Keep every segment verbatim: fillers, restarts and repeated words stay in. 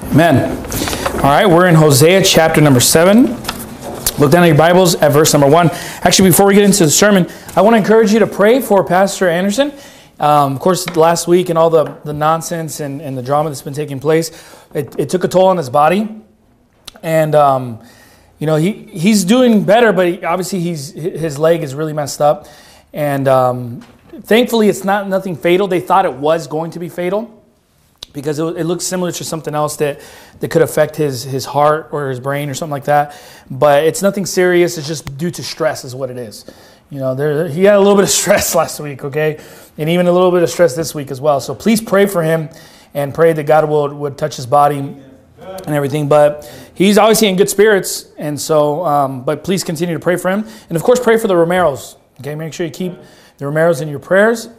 Amen. All right, we're in Hosea chapter number seven. Look down at your Bibles at verse number one. Actually, before we get into the sermon, I want to encourage you to pray for Pastor Anderson. Um, of course, last week and all the, the nonsense and, and the drama that's been taking place, it, it took a toll on his body. And, um, you know, he he's doing better, but he, obviously he's his leg is really messed up. And um, thankfully, it's not nothing fatal. They thought it was going to be fatal because it, it looks similar to something else that, that could affect his, his heart or his brain or something like that. But it's nothing serious. It's just due to stress is what it is. You know, there he had a little bit of stress last week, okay? And even a little bit of stress this week as well. So please pray for him and pray that God will would touch his body and everything. But he's obviously in good spirits. And so, um, but please continue to pray for him. And of course, pray for the Romeros. Okay, make sure you keep the Romeros in your prayers.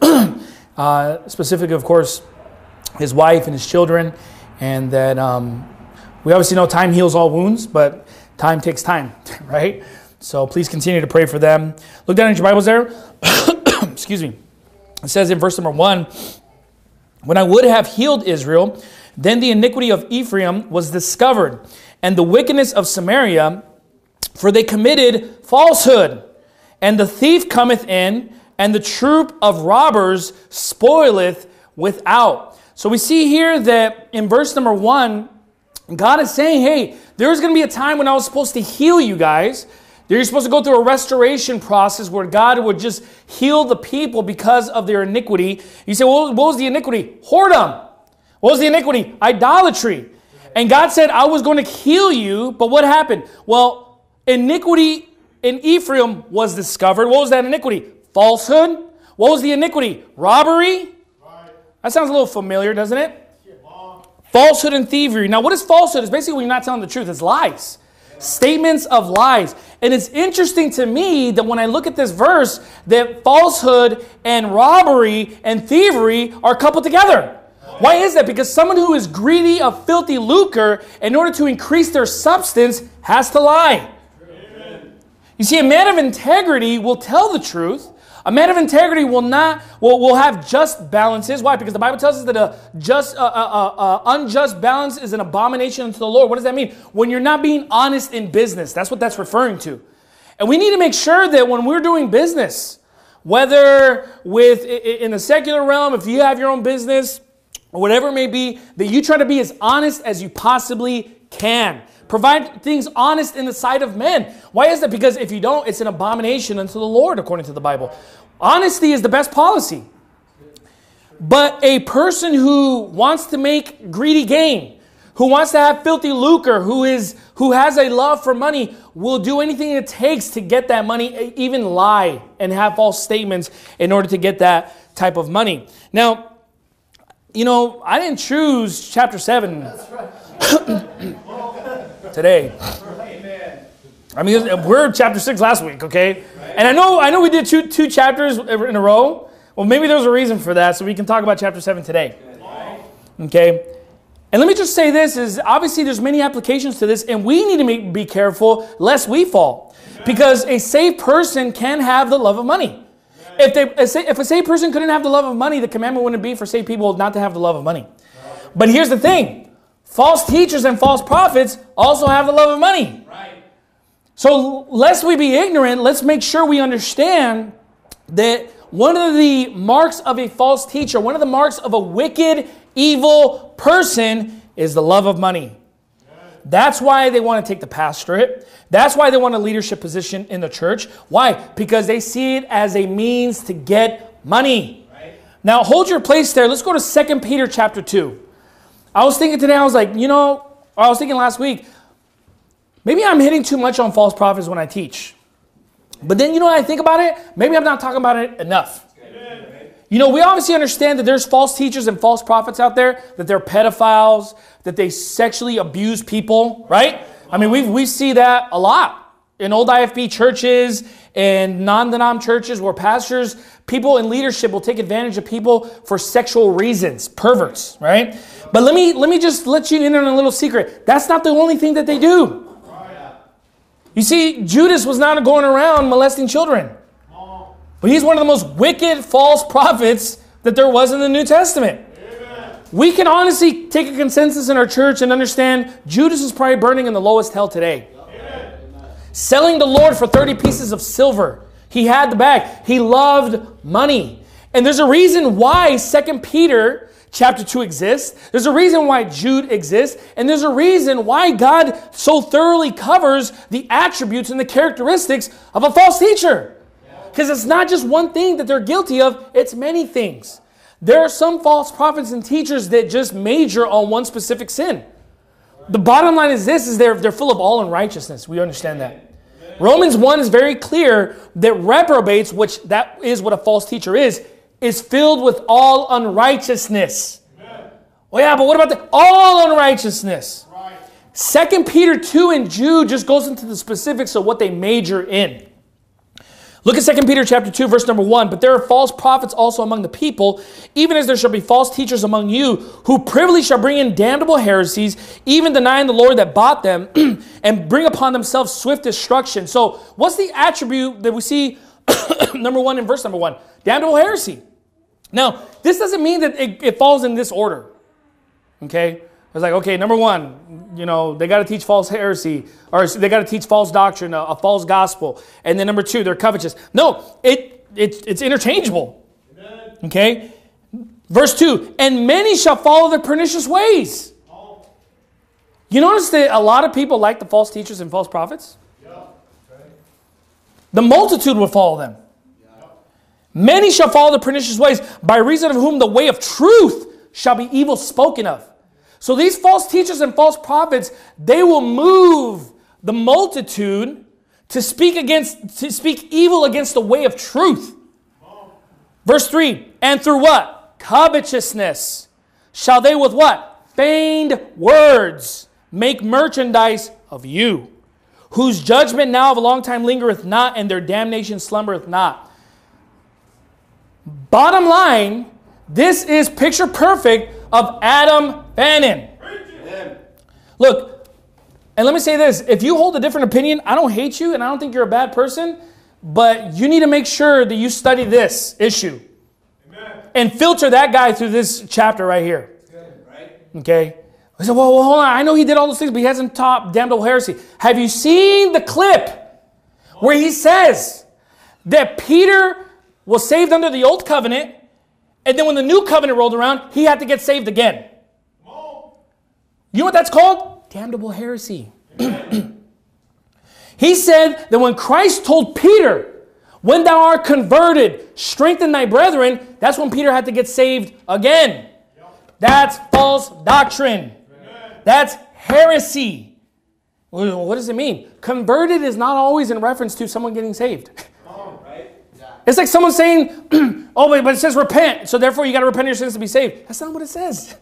uh, specifically, of course, his wife and his children. And that um, we obviously know time heals all wounds, but time takes time, right? So please continue to pray for them. Look down at your Bibles there. Excuse me. It says in verse number one, when I would have healed Israel, then the iniquity of Ephraim was discovered, and the wickedness of Samaria, for they committed falsehood. And the thief cometh in, and the troop of robbers spoileth without. So we see here that in verse number one, God is saying, hey, there's going to be a time when I was supposed to heal you guys. You're supposed to go through a restoration process where God would just heal the people because of their iniquity. You say, well, what was the iniquity? Whoredom. What was the iniquity? Idolatry. And God said, I was going to heal you, but what happened? Well, iniquity in Ephraim was discovered. What was that iniquity? Falsehood. What was the iniquity? Robbery. That sounds a little familiar, doesn't it? Falsehood and thievery. Now, what is falsehood? It's basically when you're not telling the truth. It's lies. Statements of lies. And it's interesting to me that when I look at this verse, that falsehood and robbery and thievery are coupled together. Why is that? Because someone who is greedy of filthy lucre, in order to increase their substance, has to lie. Amen. You see, a man of integrity will tell the truth. A man of integrity will not will, will have just balances. Why? Because the Bible tells us that a just, uh, uh, uh, unjust balance is an abomination unto the Lord. What does that mean? When you're not being honest in business. That's what that's referring to. And we need to make sure that when we're doing business, whether with in the secular realm, if you have your own business, or whatever it may be, that you try to be as honest as you possibly can. Provide things honest in the sight of men. Why is that? Because if you don't, it's an abomination unto the Lord, according to the Bible. Honesty is the best policy. But a person who wants to make greedy gain, who wants to have filthy lucre, who is who has a love for money, will do anything it takes to get that money, even lie and have false statements in order to get that type of money. Now, you know, I didn't choose chapter seven. That's right. Today. I mean, we're chapter six last week, okay? And I know I know we did two two chapters in a row. Well, maybe there's a reason for that, so we can talk about chapter seven today. Okay? And let me just say this, is obviously there's many applications to this, and we need to make, be careful lest we fall. Because a saved person can have the love of money. If, they, if a saved person couldn't have the love of money, the commandment wouldn't be for saved people not to have the love of money. But here's the thing. False teachers and false prophets also have the love of money. Right. So lest we be ignorant, let's make sure we understand that one of the marks of a false teacher, one of the marks of a wicked, evil person is the love of money. That's why they want to take the pastorate. That's why they want a leadership position in the church. Why? Because they see it as a means to get money. Right. Now hold your place there. Let's go to Second Peter chapter two. I was thinking today, I was like, you know, I was thinking last week, maybe I'm hitting too much on false prophets when I teach. But then, you know what I think about it? Maybe I'm not talking about it enough. Amen. You know, we obviously understand that there's false teachers and false prophets out there, that they're pedophiles, that they sexually abuse people, right? I mean, we we see that a lot in old I F B churches and non-denom churches where pastors, people in leadership will take advantage of people for sexual reasons, perverts, right? But let me let me just let you in on a little secret. That's not the only thing that they do. You see, Judas was not going around molesting children. But he's one of the most wicked false prophets that there was in the New Testament. Amen. we can honestly take a consensus in our church and understand Judas is probably burning in the lowest hell today. Amen. Selling the Lord for thirty pieces of silver. He had the bag. He loved money. And there's a reason why Second Peter chapter two exists. There's a reason why Jude exists. And there's a reason why God so thoroughly covers the attributes and the characteristics of a false teacher. Because it's not just one thing that they're guilty of. It's many things. There are some false prophets and teachers that just major on one specific sin. The bottom line is this, is they're, they're full of all unrighteousness. We understand that. Romans one is very clear that reprobates, which that is what a false teacher is, is filled with all unrighteousness. Well, yeah, but what about the all unrighteousness? Right. Second Peter two and Jude just goes into the specifics of what they major in. Look at Second Peter chapter two, verse number one. But there are false prophets also among the people, even as there shall be false teachers among you, who privily shall bring in damnable heresies, even denying the Lord that bought them, and bring upon themselves swift destruction. So what's the attribute that we see, number one in verse number one? Damnable heresy. Now, this doesn't mean that it, it falls in this order. Okay? It's like, okay, number one, you know, they got to teach false heresy, or they got to teach false doctrine, a, a false gospel. And then number two, they're covetous. No, it, it it's interchangeable. Amen. Okay? Verse two, and many shall follow their pernicious ways. Oh. You notice that a lot of people like the false teachers and false prophets? Yeah. Okay. The multitude will follow them. Yeah. Many shall follow the pernicious ways, by reason of whom the way of truth shall be evil spoken of. So these false teachers and false prophets, they will move the multitude to speak against, to speak evil against the way of truth. Verse three, and through what? Covetousness shall they with what? Feigned words make merchandise of you, whose judgment now of a long time lingereth not, and their damnation slumbereth not. Bottom line, this is picture perfect of Adam Fannin. Look, and let me say this. If you hold a different opinion, I don't hate you and I don't think you're a bad person, but you need to make sure that you study this issue. Amen. And filter that guy through this chapter right here. Right. Okay? I said, well, well, hold on. I know he did all those things, but he hasn't taught damnable heresy. Have you seen the clip where he says that Peter was saved under the old covenant, and then when the new covenant rolled around, he had to get saved again? You know what that's called? Damnable heresy. He said that when Christ told Peter, when thou art converted, strengthen thy brethren, that's when Peter had to get saved again. That's false doctrine. That's heresy. What does it mean? Converted is not always in reference to someone getting saved. It's like someone saying, oh, but it says repent, so therefore you got to repent of your sins to be saved. That's not what it says.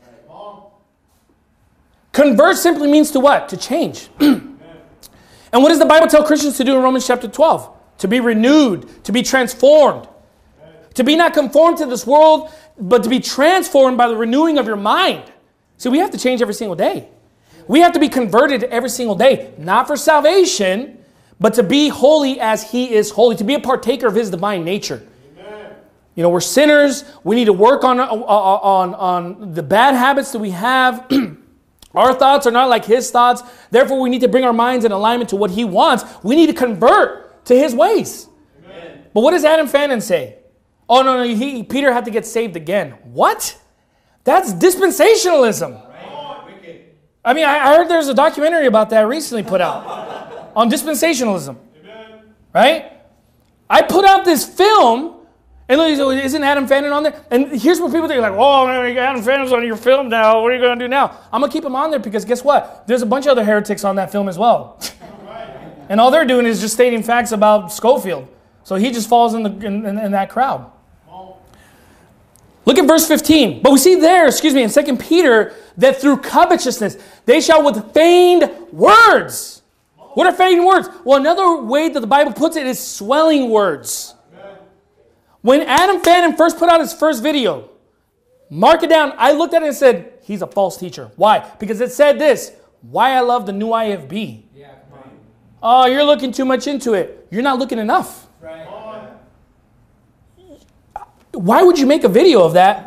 Convert simply means to what? To change. And what does the Bible tell Christians to do in Romans chapter twelve? To be renewed, to be transformed. To be not conformed to this world, but to be transformed by the renewing of your mind. See, we have to change every single day. We have to be converted every single day. Not for salvation, but to be holy as He is holy. To be a partaker of His divine nature. Amen. You know, we're sinners. We need to work on, on, on, on the bad habits that we have. Our thoughts are not like His thoughts. Therefore, we need to bring our minds in alignment to what He wants. We need to convert to His ways. Amen. But what does Adam Fannin say? Oh, no, no, he, Peter had to get saved again. What? That's dispensationalism. Right. I mean, I, I heard there's a documentary about that recently put out on dispensationalism. Amen. Right? I put out this film. And isn't Adam Fannin on there? And here's what people think, like, oh, Adam Fannin's on your film now. What are you going to do now? I'm going to keep him on there because guess what? There's a bunch of other heretics on that film as well. And all they're doing is just stating facts about Schofield. So he just falls in, the, in, in, in that crowd. Look at verse fifteen. But we see there, excuse me, in Second Peter, that through covetousness, they shall with feigned words. What are feigned words? Well, another way that the Bible puts it is swelling words. When Adam Fannin first put out his first video, mark it down, I looked at it and said, he's a false teacher. Why? Because it said this, why I love the new I F B. Yeah, oh, you're looking too much into it. You're not looking enough. Right. Why would you make a video of that?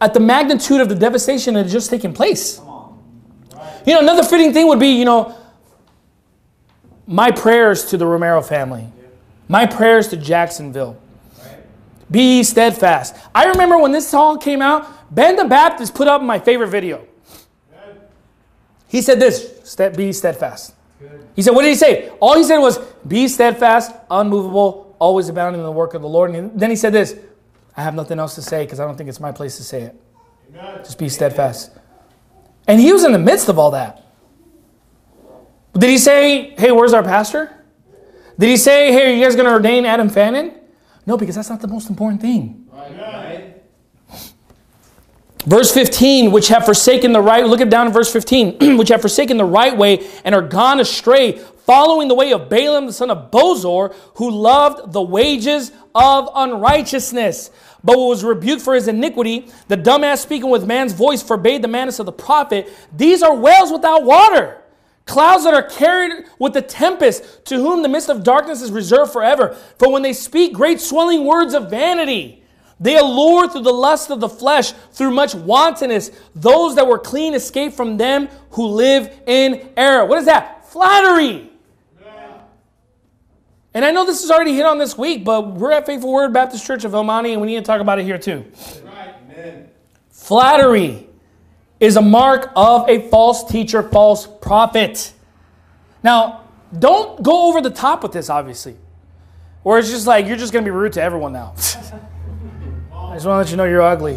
at the magnitude of the devastation that had just taken place. You know, another fitting thing would be, you know, my prayers to the Romero family. My prayers to Jacksonville. Be steadfast. I remember when this song came out, Ben the Baptist put up my favorite video. He said this, be steadfast. He said, what did he say? All he said was, be steadfast, unmovable, always abounding in the work of the Lord. And then he said this, I have nothing else to say because I don't think it's my place to say it. Just be steadfast. And he was in the midst of all that. Did he say, hey, where's our pastor? Did he say, hey, are you guys going to ordain Adam Fannin? No, because that's not the most important thing. Right. Verse fifteen, which have forsaken the right, look it down in verse fifteen, which have forsaken the right way and are gone astray, following the way of Balaam, the son of Bozor, who loved the wages of unrighteousness, but was rebuked for his iniquity. The dumbass speaking with man's voice forbade the madness of the prophet. These are wells without water, clouds that are carried with the tempest, to whom the mist of darkness is reserved forever. For when they speak great swelling words of vanity, they allure through the lust of the flesh, through much wantonness. Those that were clean escape from them who live in error. What is that? Flattery. Yeah. And I know this is already hit on this week, but we're at Faithful Word Baptist Church of El Monte, and we need to talk about it here too. Right. Amen. Flattery is a mark of a false teacher, false prophet. Now, don't go over the top with this, obviously. Or it's just like, you're just going to be rude to everyone now. I just want to let you know you're ugly.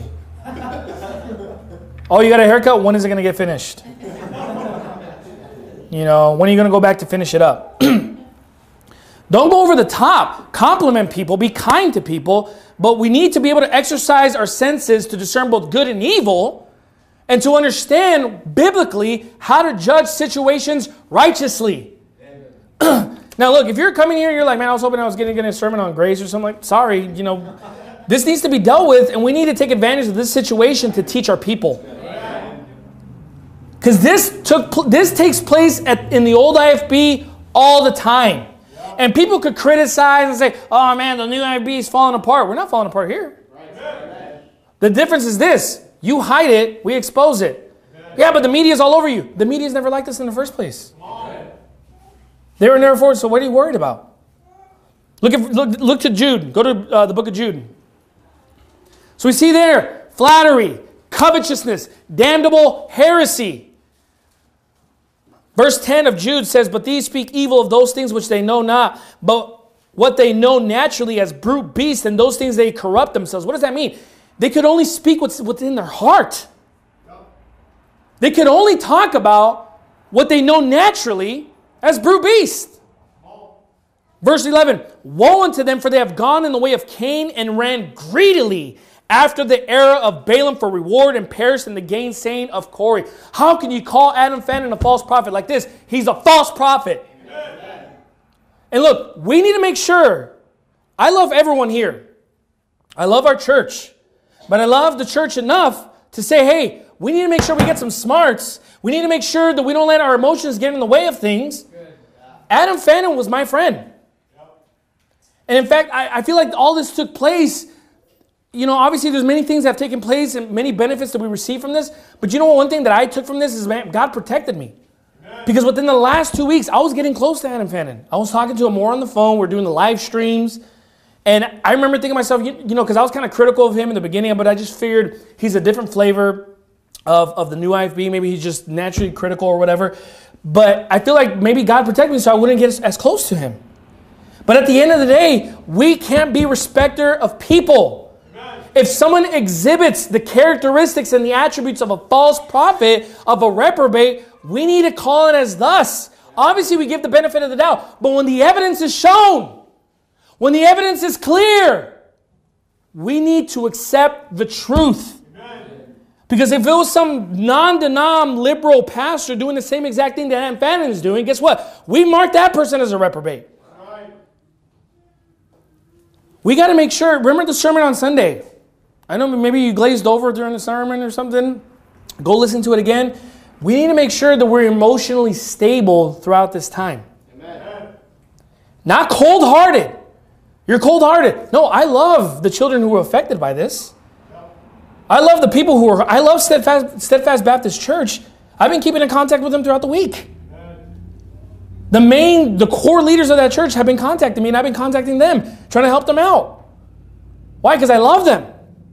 Oh, you got a haircut? When is it going to get finished? You know, when are you going to go back to finish it up? Don't go over the top. Compliment people. Be kind to people. But we need to be able to exercise our senses to discern both good and evil, and to understand biblically how to judge situations righteously. Now, look, if you're coming here, you're like, man, I was hoping I was getting a sermon on grace or something. Like, sorry, you know, this needs to be dealt with, and we need to take advantage of this situation to teach our people. Because this took this takes place at, in the old I F B all the time. And people could criticize and say, oh man, the new I F B is falling apart. We're not falling apart here. The difference is this. You hide it, we expose it. Yeah, but the media is all over you. The media's never liked us in the first place. They were never forward, so what are you worried about? Look at look, look to Jude. Go to uh, the book of Jude. So we see there, flattery, covetousness, damnable heresy. Verse ten of Jude says, but these speak evil of those things which they know not, but what they know naturally as brute beasts, and those things they corrupt themselves. What does that mean? They could only speak what's within their heart. They could only talk about what they know naturally as brute beasts. Verse eleven, woe unto them, for they have gone in the way of Cain and ran greedily after the error of Balaam for reward, and perished in the gainsaying of Corey. How can you call Adam Fannin a false prophet like this? He's a false prophet. Amen. And look, we need to make sure. I love everyone here. I love our church. But I love the church enough to say, hey, we need to make sure we get some smarts. We need to make sure that we don't let our emotions get in the way of things. Adam Fannin was my friend. And in fact, I, I feel like all this took place. You know, obviously there's many things that have taken place and many benefits that we receive from this. But you know what? One thing that I took from this is, man, God protected me. Because within the last two weeks, I was getting close to Adam Fannin. I was talking to him more on the phone. We're doing the live streams. And I remember thinking to myself, you, you know, because I was kind of critical of him in the beginning, but I just figured he's a different flavor of, of the new I F B. Maybe he's just naturally critical or whatever. But I feel like maybe God protected me so I wouldn't get as, as close to him. But at the end of the day, we can't be respecter of people. If someone exhibits the characteristics and the attributes of a false prophet, of a reprobate, we need to call it as thus. Obviously, we give the benefit of the doubt. But when the evidence is shown, when the evidence is clear, we need to accept the truth. Because if it was some non-denom liberal pastor doing the same exact thing that Adam Fannin is doing, guess what? We mark that person as a reprobate. We got to make sure. Remember the sermon on Sunday. I know maybe you glazed over during the sermon or something. Go listen to it again. We need to make sure that we're emotionally stable throughout this time. Amen. Not cold-hearted. You're cold-hearted. No, I love the children who were affected by this. I love the people who are, I love Steadfast, Steadfast Baptist Church. I've been keeping in contact with them throughout the week. The main, the core leaders of that church have been contacting me, and I've been contacting them, trying to help them out. Why? Because I love them.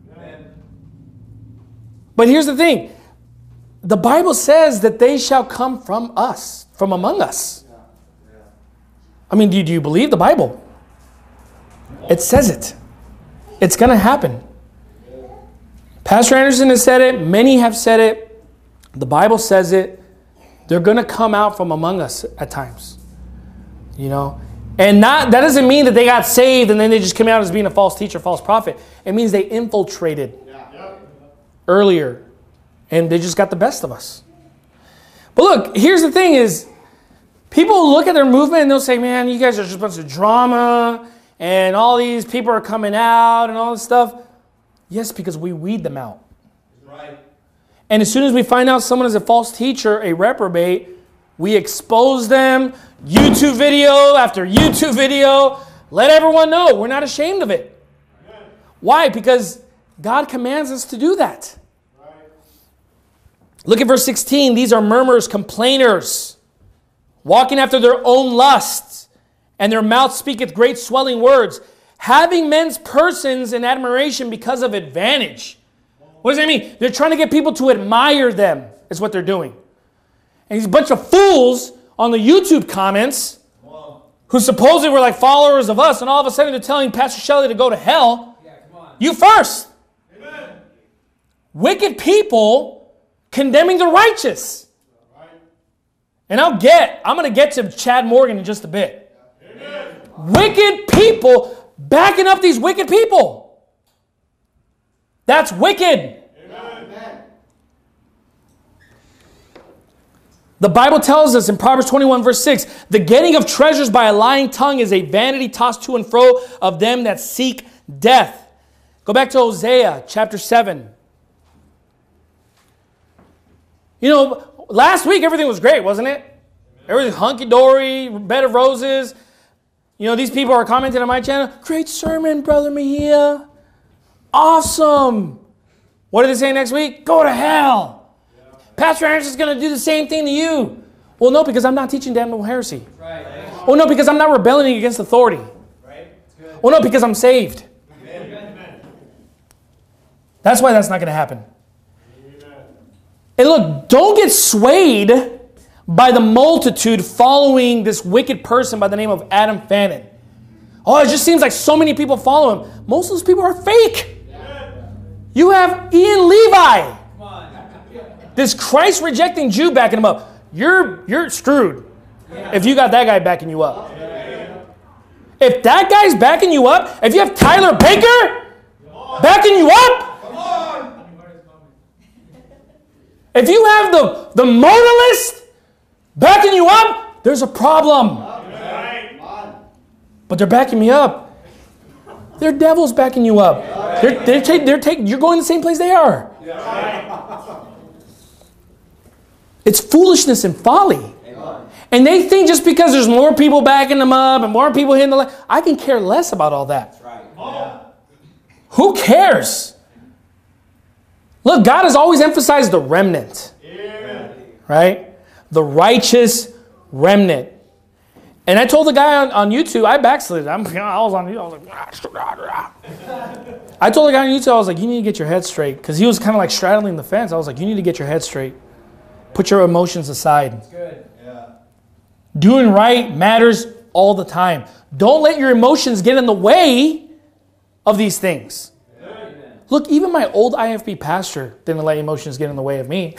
But here's the thing. The Bible says that they shall come from us, from among us. I mean, do you, do you believe the Bible? It says it. It's going to happen. Pastor Anderson has said it. Many have said it. The Bible says it. They're going to come out from among us at times. You know? And not that doesn't mean that they got saved and then they just came out as being a false teacher, false prophet. It means they infiltrated earlier. And they just got the best of us. But look, here's the thing is, people look at their movement and they'll say, man, you guys are just a bunch of drama. And all these people are coming out and all this stuff. Yes, because we weed them out. Right. And as soon as we find out someone is a false teacher, a reprobate, we expose them, YouTube video after YouTube video. Let everyone know we're not ashamed of it. Amen. Why? Because God commands us to do that. Right. Look at verse sixteen. These are murmurers, complainers, walking after their own lusts, and their mouth speaketh great swelling words, having men's persons in admiration because of advantage. What does that mean? They're trying to get people to admire them, is what they're doing. And these bunch of fools on the YouTube comments, who supposedly were like followers of us, and all of a sudden they're telling Pastor Shelley to go to hell. Yeah, come on. You first. Amen. Wicked people condemning the righteous. Right. And I'll get, I'm going to get to Chad Morgan in just a bit. Amen. Wicked people backing up these wicked people. That's wicked. Amen. The Bible tells us in Proverbs twenty-one verse six, the getting of treasures by a lying tongue is a vanity tossed to and fro of them that seek death. Go back to Hosea chapter seven. You know, last week everything was great, wasn't it? Everything hunky-dory, bed of roses. You know, these people are commenting on my channel. Great sermon, Brother Mejia. Awesome. What do they say next week? Go to hell. Yeah. Pastor Anderson's going to do the same thing to you. Well, no, because I'm not teaching damnable heresy. Right. Oh, no, because I'm not rebelling against authority. Right. Oh, no, because I'm saved. Amen. That's why that's not going to happen. Amen. And look, don't get swayed by the multitude following this wicked person by the name of Adam Fannin. Oh, it just seems like so many people follow him. Most of those people are fake. Yeah. You have Ian Levi, this Christ-rejecting Jew backing him up. You're, you're screwed yeah. if you got that guy backing you up. Yeah. If that guy's backing you up, if you have Tyler Baker backing you up, if you have the, the modalist backing you up, there's a problem. But they're backing me up. They're devils backing you up. They're, they're, take, they're take, you're going to the same place they are. It's foolishness and folly. And they think just because there's more people backing them up and more people hitting the line, I can care less about all that. Who cares? Look, God has always emphasized the remnant. Right? The righteous remnant. And I told the guy on, on YouTube, I backslid. I'm, you know, I was on YouTube. I was like, I told the guy on YouTube, I was like, you need to get your head straight. Because he was kind of like straddling the fence. I was like, you need to get your head straight. Put your emotions aside. That's good. Yeah. Doing right matters all the time. Don't let your emotions get in the way of these things. Amen. Look, even my old I F B pastor didn't let emotions get in the way of me.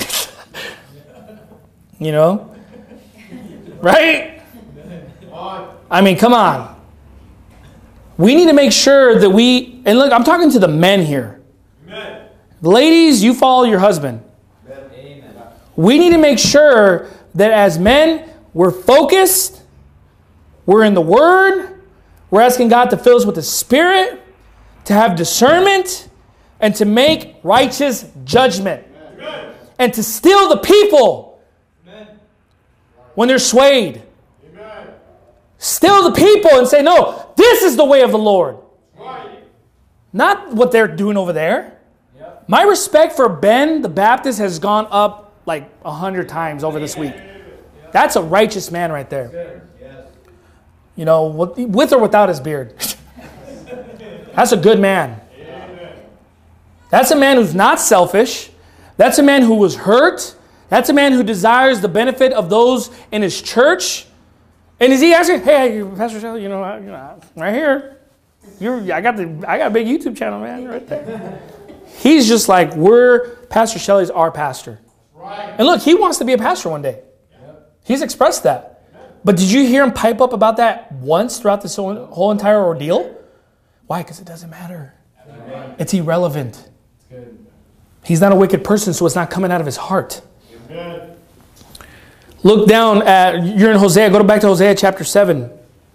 You know? Right? I mean, come on. We need to make sure that we, and look, I'm talking to the men here. Amen. Ladies, you follow your husband. Amen. We need to make sure that as men, we're focused, we're in the Word, we're asking God to fill us with the Spirit, to have discernment, and to make righteous judgment. Amen. And to still the people Amen. When they're swayed. Still the people and say, no, this is the way of the Lord. Right. Not what they're doing over there. Yep. My respect for Ben the Baptist has gone up like a hundred times over this week. That's a righteous man right there. You know, with or without his beard. That's a good man. That's a man who's not selfish. That's a man who was hurt. That's a man who desires the benefit of those in his church. And is he asking, hey, Pastor Shelley, you know, I, you know right here, you're, I got the, I got a big YouTube channel, man, right there. He's just like, we're, Pastor Shelley's our pastor. Right. And look, he wants to be a pastor one day. Yep. He's expressed that. Yep. But did you hear him pipe up about that once throughout this whole, whole entire ordeal? Why? Because it doesn't matter. Amen. It's irrelevant. It's good. He's not a wicked person, so it's not coming out of his heart. Amen. Look down at, you're in Hosea, go back to Hosea chapter seven.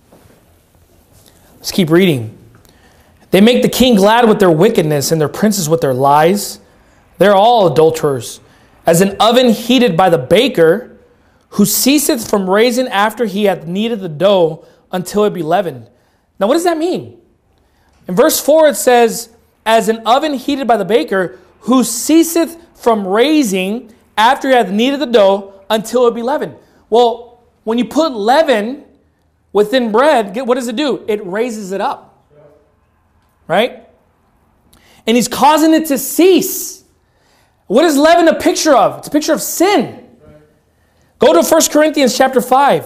Let's keep reading. They make the king glad with their wickedness and their princes with their lies. They're all adulterers. As an oven heated by the baker, who ceaseth from raising after he hath kneaded the dough until it be leavened. Now what does that mean? In verse four it says, as an oven heated by the baker, who ceaseth from raising after he hath kneaded the dough until it be leavened. Well, when you put leaven within bread, what does it do? It raises it up. Right? And he's causing it to cease. What is leaven a picture of? It's a picture of sin. Go to First Corinthians chapter five.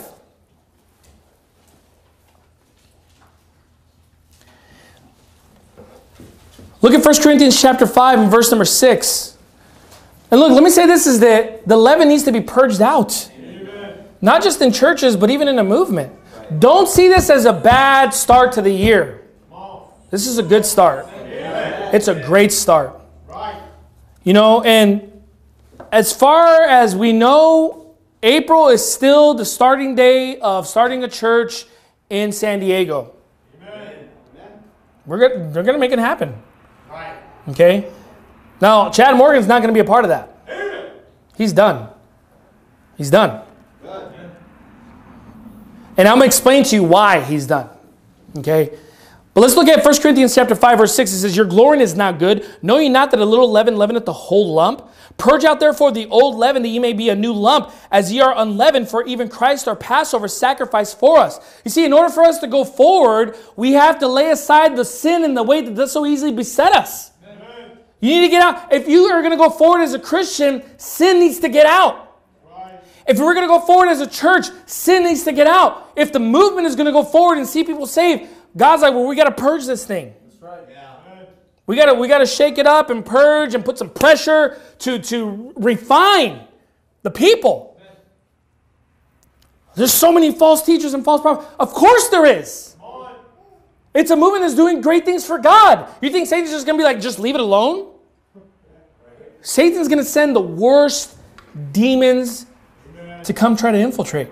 Look at First Corinthians chapter five and verse number six. And look, let me say this is that the leaven needs to be purged out. Amen. Not just in churches, but even in a movement. Don't see this as a bad start to the year. This is a good start. Amen. It's a great start. Right. You know, and as far as we know, April is still the starting day of starting a church in San Diego. Amen. We're gonna, they're going to make it happen. Right. Okay? Now, Chad Morgan's not going to be a part of that. Amen. He's done. He's done. Good. And I'm going to explain to you why he's done. Okay? But let's look at First Corinthians chapter five, verse six. It says, your glorying is not good. Know ye not that a little leaven leaveneth the whole lump? Purge out therefore the old leaven, that ye may be a new lump, as ye are unleavened, for even Christ our Passover sacrificed for us. You see, in order for us to go forward, we have to lay aside the sin and the weight that does so easily beset us. Amen. You need to get out. If you are going to go forward as a Christian, sin needs to get out. Right. If we're going to go forward as a church, sin needs to get out. If the movement is going to go forward and see people saved, God's like, well, we got to purge this thing. That's right. Yeah. We got to we got to shake it up and purge and put some pressure to, to refine the people. There's so many false teachers and false prophets. Of course there is. It's a movement that's doing great things for God. You think Satan's just going to be like, just leave it alone? Satan's going to send the worst demons to come try to infiltrate.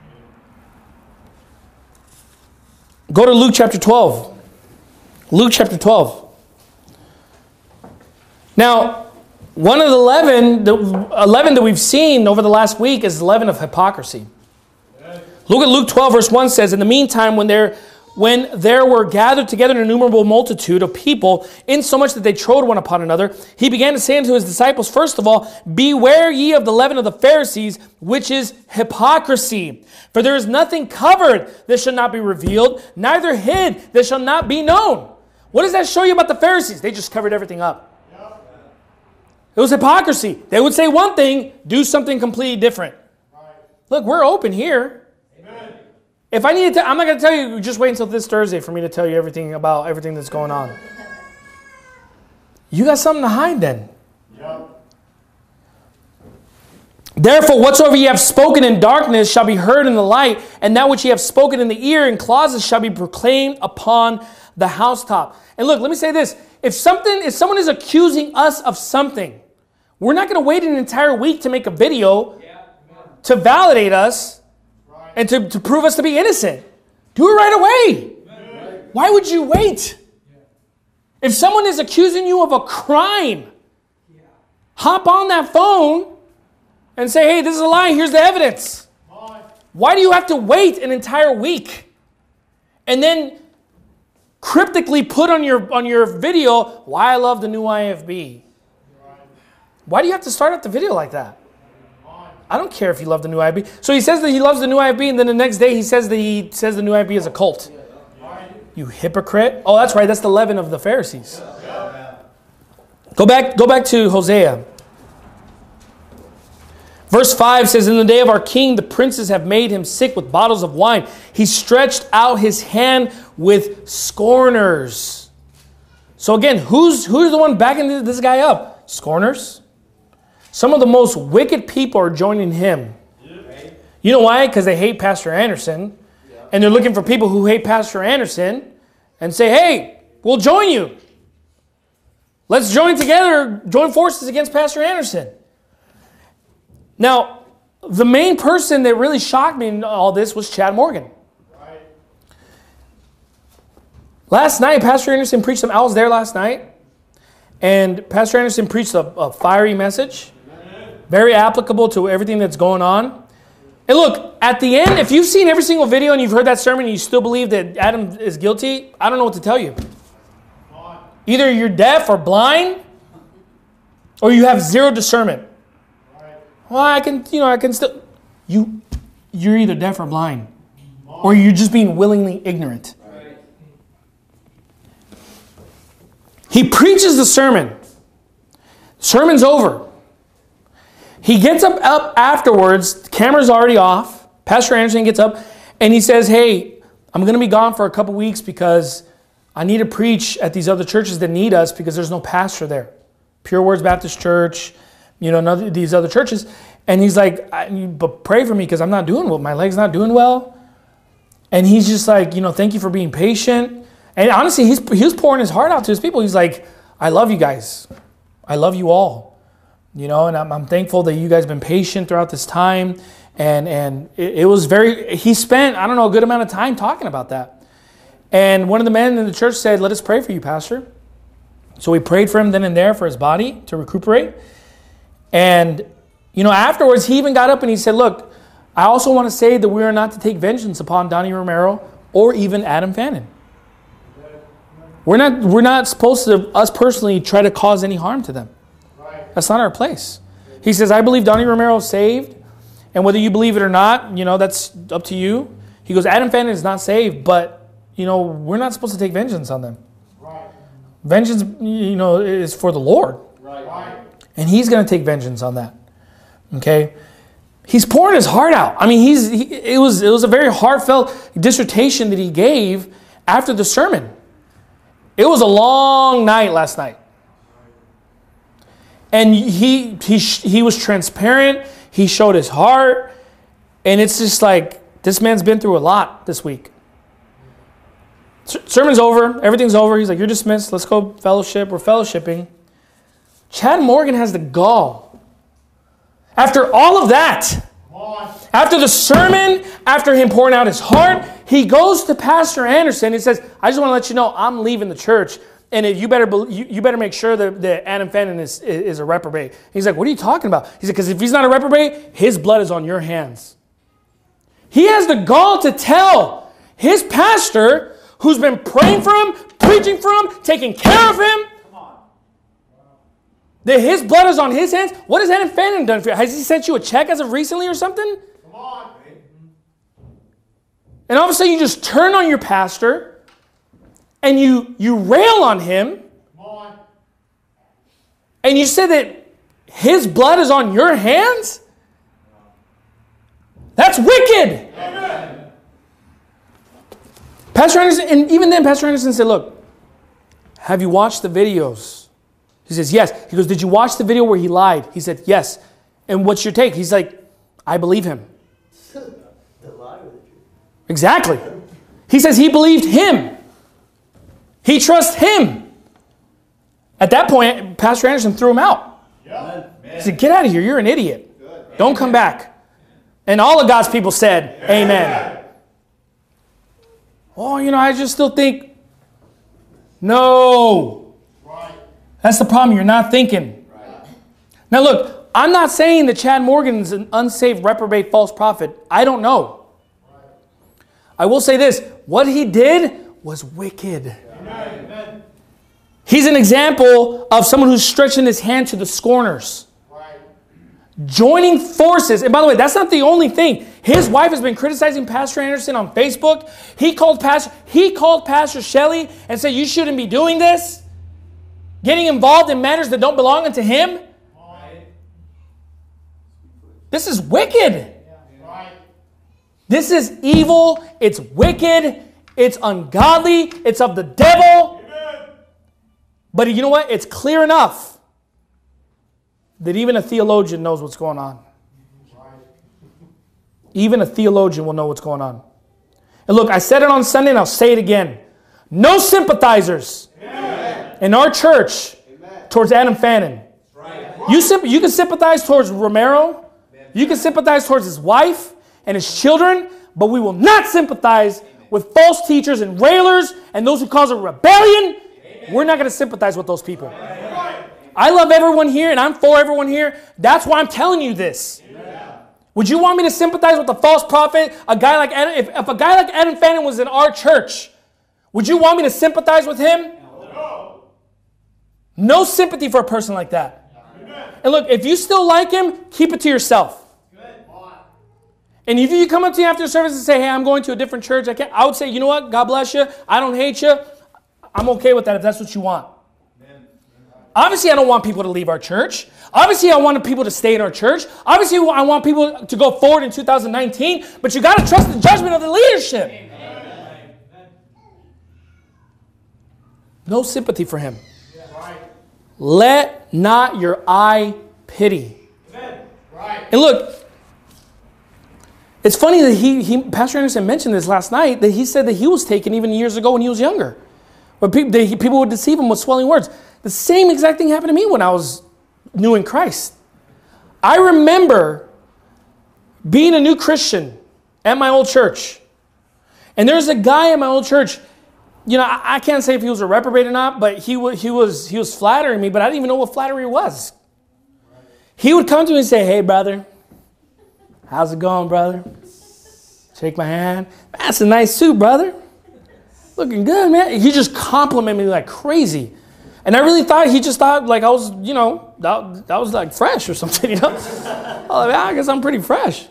Go to Luke chapter twelve. Luke chapter twelve. Now, one of the leaven, the leaven that we've seen over the last week is the leaven of hypocrisy. Look at Luke twelve, verse one says, in the meantime, when there, when there were gathered together an innumerable multitude of people, insomuch that they trode one upon another, he began to say unto his disciples, first of all, beware ye of the leaven of the Pharisees, which is hypocrisy. For there is nothing covered that shall not be revealed, neither hid that shall not be known. What does that show you about the Pharisees? They just covered everything up. It was hypocrisy. They would say one thing, do something completely different. Look, we're open here. If I needed to, I'm not going to tell you, just wait until this Thursday for me to tell you everything about everything that's going on. You got something to hide then. Yep. Therefore, whatsoever ye have spoken in darkness shall be heard in the light, and that which ye have spoken in the ear in closets shall be proclaimed upon the housetop. And look, let me say this. If something, if someone is accusing us of something, we're not going to wait an entire week to make a video to validate us and to, to prove us to be innocent. Do it right away. Why would you wait? If someone is accusing you of a crime, hop on that phone and say, hey, this is a lie. Here's the evidence. Why do you have to wait an entire week and then cryptically put on your, on your video, why I love the new I F B? Why do you have to start out the video like that? I don't care if you love the new I B. So he says that he loves the new I B, and then the next day he says that he says the new I B is a cult. You hypocrite. Oh, that's right. That's the leaven of the Pharisees. Go back, go back to Hosea. Verse five says, in the day of our king, the princes have made him sick with bottles of wine. He stretched out his hand with scorners. So again, who's, who's the one backing this guy up? Scorners. Some of the most wicked people are joining him. You know why? Because they hate Pastor Anderson. And they're looking for people who hate Pastor Anderson and say, hey, we'll join you. Let's join together, join forces against Pastor Anderson. Now, the main person that really shocked me in all this was Chad Morgan. Right. Last night, Pastor Anderson preached some. I was there last night, and Pastor Anderson preached a, a fiery message, very applicable to everything that's going on. And look, at the end, if you've seen every single video and you've heard that sermon and you still believe that Adam is guilty, I don't know what to tell you. Either you're deaf or blind, or you have zero discernment. Well, I can, you know, I can still... You, you're either deaf or blind. Or you're just being willingly ignorant. He preaches the sermon. Sermon's over. He gets up, up afterwards. The camera's already off. Pastor Anderson gets up and he says, hey, I'm going to be gone for a couple weeks because I need to preach at these other churches that need us because there's no pastor there. Pure Words Baptist Church... You know, none of these other churches. And he's like, I, but pray for me because I'm not doing well. My leg's not doing well. And he's just like, you know, thank you for being patient. And honestly, he's he was pouring his heart out to his people. He's like, I love you guys. I love you all. You know, and I'm, I'm thankful that you guys have been patient throughout this time. And, and it, it was very, he spent, I don't know, a good amount of time talking about that. And one of the men in the church said, let us pray for you, Pastor. So we prayed for him then and there for his body to recuperate. And, you know, afterwards, he even got up and he said, look, I also want to say that we are not to take vengeance upon Donnie Romero or even Adam Fannin. We're not, we're not supposed to, us personally, try to cause any harm to them. That's not our place. He says, I believe Donnie Romero is saved. And whether you believe it or not, you know, that's up to you. He goes, Adam Fannin is not saved, but, you know, we're not supposed to take vengeance on them. Vengeance, you know, is for the Lord. Right. And he's going to take vengeance on that. Okay? He's pouring his heart out. I mean, he's he, it was it was a very heartfelt dissertation that he gave after the sermon. It was a long night last night. And he he he was transparent. He showed his heart. And it's just like, this man's been through a lot this week. Sermon's over. Everything's over. He's like, you're dismissed. Let's go fellowship. We're fellowshipping. Chad Morgan has the gall. After all of that, after the sermon, after him pouring out his heart, he goes to Pastor Anderson and says, I just want to let you know I'm leaving the church. And if you better you, you better make sure that, that Adam Fannin is, is a reprobate. He's like, what are you talking about? He said, because if he's not a reprobate, his blood is on your hands. He has the gall to tell his pastor, who's been praying for him, preaching for him, taking care of him, that his blood is on his hands. What has Adam Fannin done for you? Has he sent you a check as of recently or something? Come on. And all of a sudden you just turn on your pastor and you, you rail on him. Come on. And you say that his blood is on your hands? That's wicked. Amen. Pastor Anderson, and even then Pastor Anderson said, look, have you watched the videos? He says, yes. He goes, did you watch the video where he lied? He said, yes. And what's your take? He's like, I believe him. Exactly. He says he believed him. He trusts him. At that point, Pastor Anderson threw him out. He said, get out of here. You're an idiot. Don't come back. And all of God's people said, amen. Oh, you know, I just still think, no. That's the problem. You're not thinking. Right. Now look, I'm not saying that Chad Morgan is an unsaved, reprobate, false prophet. I don't know. Right. I will say this. What he did was wicked. Amen. He's an example of someone who's stretching his hand to the scorners. joining forces. And by the way, that's not the only thing. His wife has been criticizing Pastor Anderson on Facebook. He called Pastor, he called Pastor Shelley and said, you shouldn't be doing this. Getting involved in matters that don't belong unto him. This is wicked. This is evil. It's wicked. It's ungodly. It's of the devil. But you know what? It's clear enough that even a theologian knows what's going on. Even a theologian will know what's going on. And look, I said it on Sunday and I'll say it again. No sympathizers Amen. In our church Amen. Towards Adam Fannin. Right. You, you can sympathize towards Romero. Amen. You can sympathize towards his wife and his children, but we will not sympathize Amen. With false teachers and railers and those who cause a rebellion. Amen. We're not going to sympathize with those people. Amen. I love everyone here and I'm for everyone here. That's why I'm telling you this. Amen. Would you want me to sympathize with a false prophet? A guy like Adam, if, if a guy like Adam Fannin was in our church, would you want me to sympathize with him? No. No sympathy for a person like that. Amen. And look, if you still like him, keep it to yourself. And if you come up to me after the service and say, hey, I'm going to a different church, I, can't, I would say, you know what? God bless you. I don't hate you. I'm okay with that if that's what you want. Amen. Obviously, I don't want people to leave our church. Obviously, I want people to stay in our church. Obviously, I want people to go forward in two thousand nineteen. But you got to trust the judgment of the leadership. Amen. No sympathy for him. Right. Let not your eye pity. Right. And look, it's funny that he, he, Pastor Anderson mentioned this last night, that he said that he was taken even years ago when he was younger. But people, they, people would deceive him with swelling words. The same exact thing happened to me when I was new in Christ. I remember being a new Christian at my old church. And there's a guy at my old church, you know, I, I can't say if he was a reprobate or not, but he, w- he, was, he was flattering me, but I didn't even know what flattery was. He would come to me and say, hey, brother. How's it going, brother? Shake my hand. That's a nice suit, brother. Looking good, man. He just complimented me like crazy. And I really thought he just thought like I was, you know, that, that was like fresh or something, you know. I, was like, I guess I'm pretty fresh.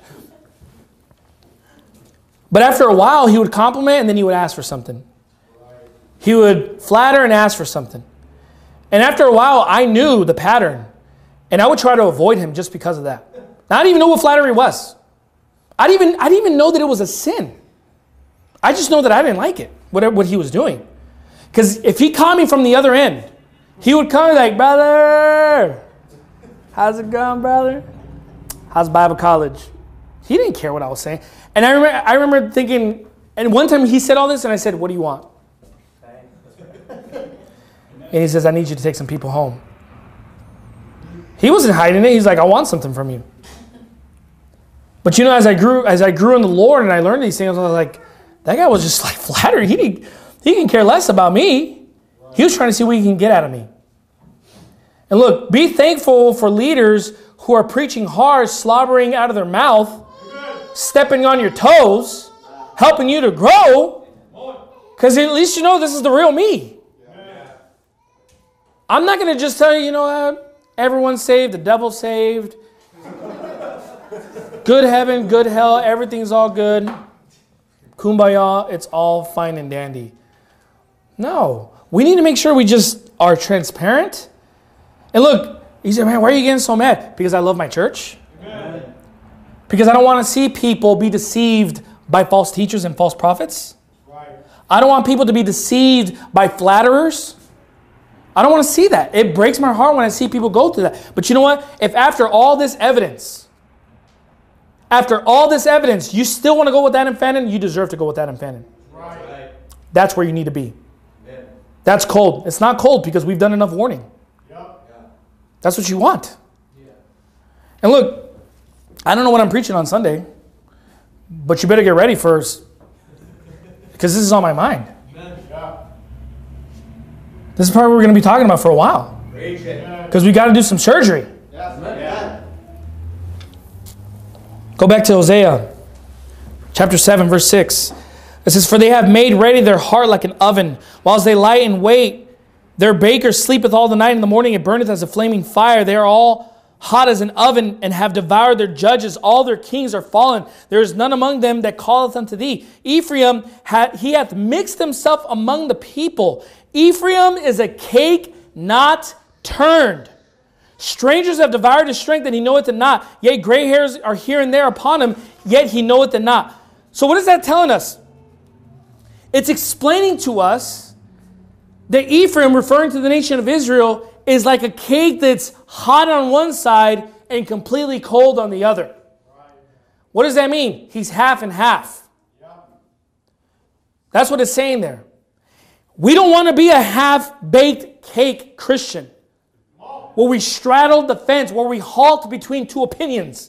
But after a while, he would compliment and then he would ask for something. He would flatter and ask for something. And after a while, I knew the pattern. And I would try to avoid him just because of that. I didn't even know what flattery was. I didn't even, I didn't even know that it was a sin. I just know that I didn't like it, whatever what he was doing. Because if he caught me from the other end, he would come like, brother, how's it going, brother? How's Bible college? He didn't care what I was saying. And I remember, I remember thinking, and one time he said all this, and I said, what do you want? And he says, I need you to take some people home. He wasn't hiding it. He's like, I want something from you. But you know, as I grew, as I grew in the Lord and I learned these things, I was like, that guy was just like flattering. He didn't, he didn't care less about me. He was trying to see what he can get out of me. And look, be thankful for leaders who are preaching hard, slobbering out of their mouth, stepping on your toes, helping you to grow, because at least you know this is the real me. I'm not going to just tell you, you know what, everyone's saved, the devil's saved. Good heaven, good hell, everything's all good. Kumbaya, it's all fine and dandy. No. We need to make sure we just are transparent. And look, you say, man, why are you getting so mad? Because I love my church. Amen. Because I don't want to see people be deceived by false teachers and false prophets. Right. I don't want people to be deceived by flatterers. I don't want to see that. It breaks my heart when I see people go through that. But you know what? If after all this evidence, After all this evidence, you still want to go with Adam Fannin, you deserve to go with Adam Fannin. Right. That's where you need to be. Yeah. That's cold. It's not cold because we've done enough warning. Yep. Yeah. That's what you want. Yeah. And look, I don't know what I'm preaching on Sunday, but you better get ready first because this is on my mind. Yeah. This is probably what we're going to be talking about for a while because we got to do some surgery. Yeah. Yeah. Go back to Hosea, chapter seven, verse six. It says, for they have made ready their heart like an oven, whilst they lie in wait. Their baker sleepeth all the night, in the morning it burneth as a flaming fire. They are all hot as an oven, and have devoured their judges. All their kings are fallen. There is none among them that calleth unto thee. Ephraim, hath, he hath mixed himself among the people. Ephraim is a cake not turned. Strangers have devoured his strength, and he knoweth it not. Yea, gray hairs are here and there upon him, yet he knoweth it not. So what is that telling us? It's explaining to us that Ephraim, referring to the nation of Israel, is like a cake that's hot on one side and completely cold on the other. What does that mean? He's half and half. That's what it's saying there. We don't want to be a half-baked cake Christian, where we straddle the fence, where we halt between two opinions.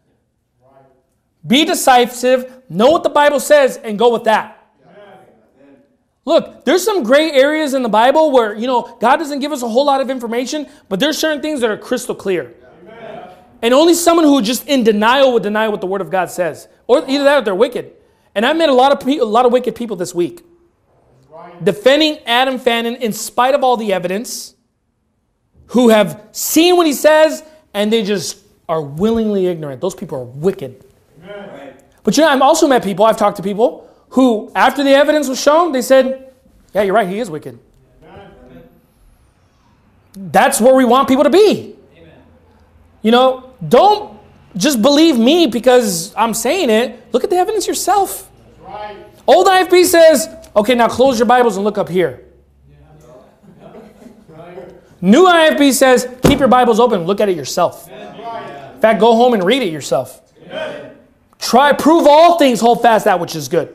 Be decisive, know what the Bible says, and go with that. Look, there's some gray areas in the Bible where, you know, God doesn't give us a whole lot of information, but there's certain things that are crystal clear. Amen. And only someone who just in denial would deny what the Word of God says. Or either that or they're wicked. And I've met a lot of pe- a lot of wicked people this week. Right. Defending Adam Fannin in spite of all the evidence, who have seen what he says, and they just are willingly ignorant. Those people are wicked. Amen. But you know, I've also met people, I've talked to people, who, after the evidence was shown, they said, yeah, you're right, he is wicked. Amen. That's where we want people to be. Amen. You know, don't just believe me because I'm saying it. Look at the evidence yourself. That's right. Old I F B says, okay, now close your Bibles and look up here. Yeah. Right. New I F B says, keep your Bibles open and look at it yourself. Amen. In fact, go home and read it yourself. Amen. Try, prove all things, hold fast that which is good.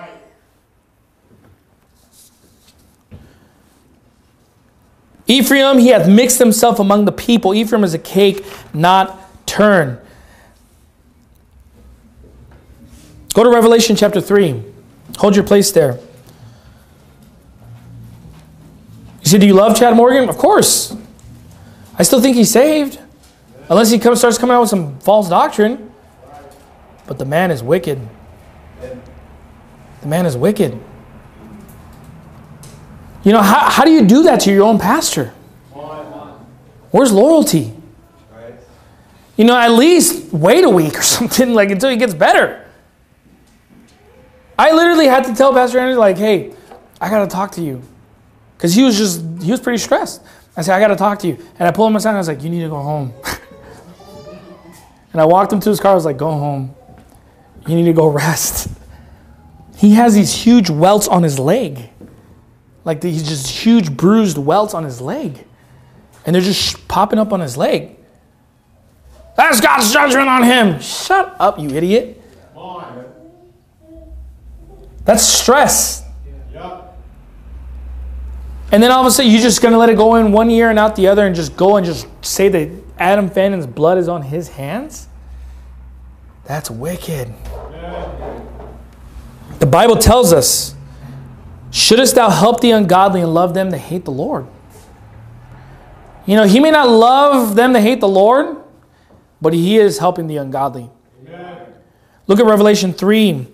Ephraim, he hath mixed himself among the people. Ephraim is a cake not turned. Go to Revelation chapter three. Hold your place there. You say, do you love Chad Morgan? Of course. I still think he's saved. Unless he comes, starts coming out with some false doctrine. But the man is wicked. The man is wicked. You know, how, how do you do that to your own pastor? Where's loyalty? You know, at least wait a week or something, like until he gets better. I literally had to tell Pastor Andrew, like, hey, I got to talk to you. Because he was just, he was pretty stressed. I said, I got to talk to you. And I pulled him aside and I was like, you need to go home. And I walked him to his car. I was like, go home. You need to go rest. He has these huge welts on his leg. Like these just huge bruised welts on his leg. And they're just popping up on his leg. That's God's judgment on him. Shut up, you idiot. That's stress. And then all of a sudden, you're just going to let it go in one ear and out the other and just go and just say that Adam Fannin's blood is on his hands? That's wicked. The Bible tells us, shouldest thou help the ungodly and love them that hate the Lord? You know, he may not love them that hate the Lord, but he is helping the ungodly. Amen. Look at Revelation three,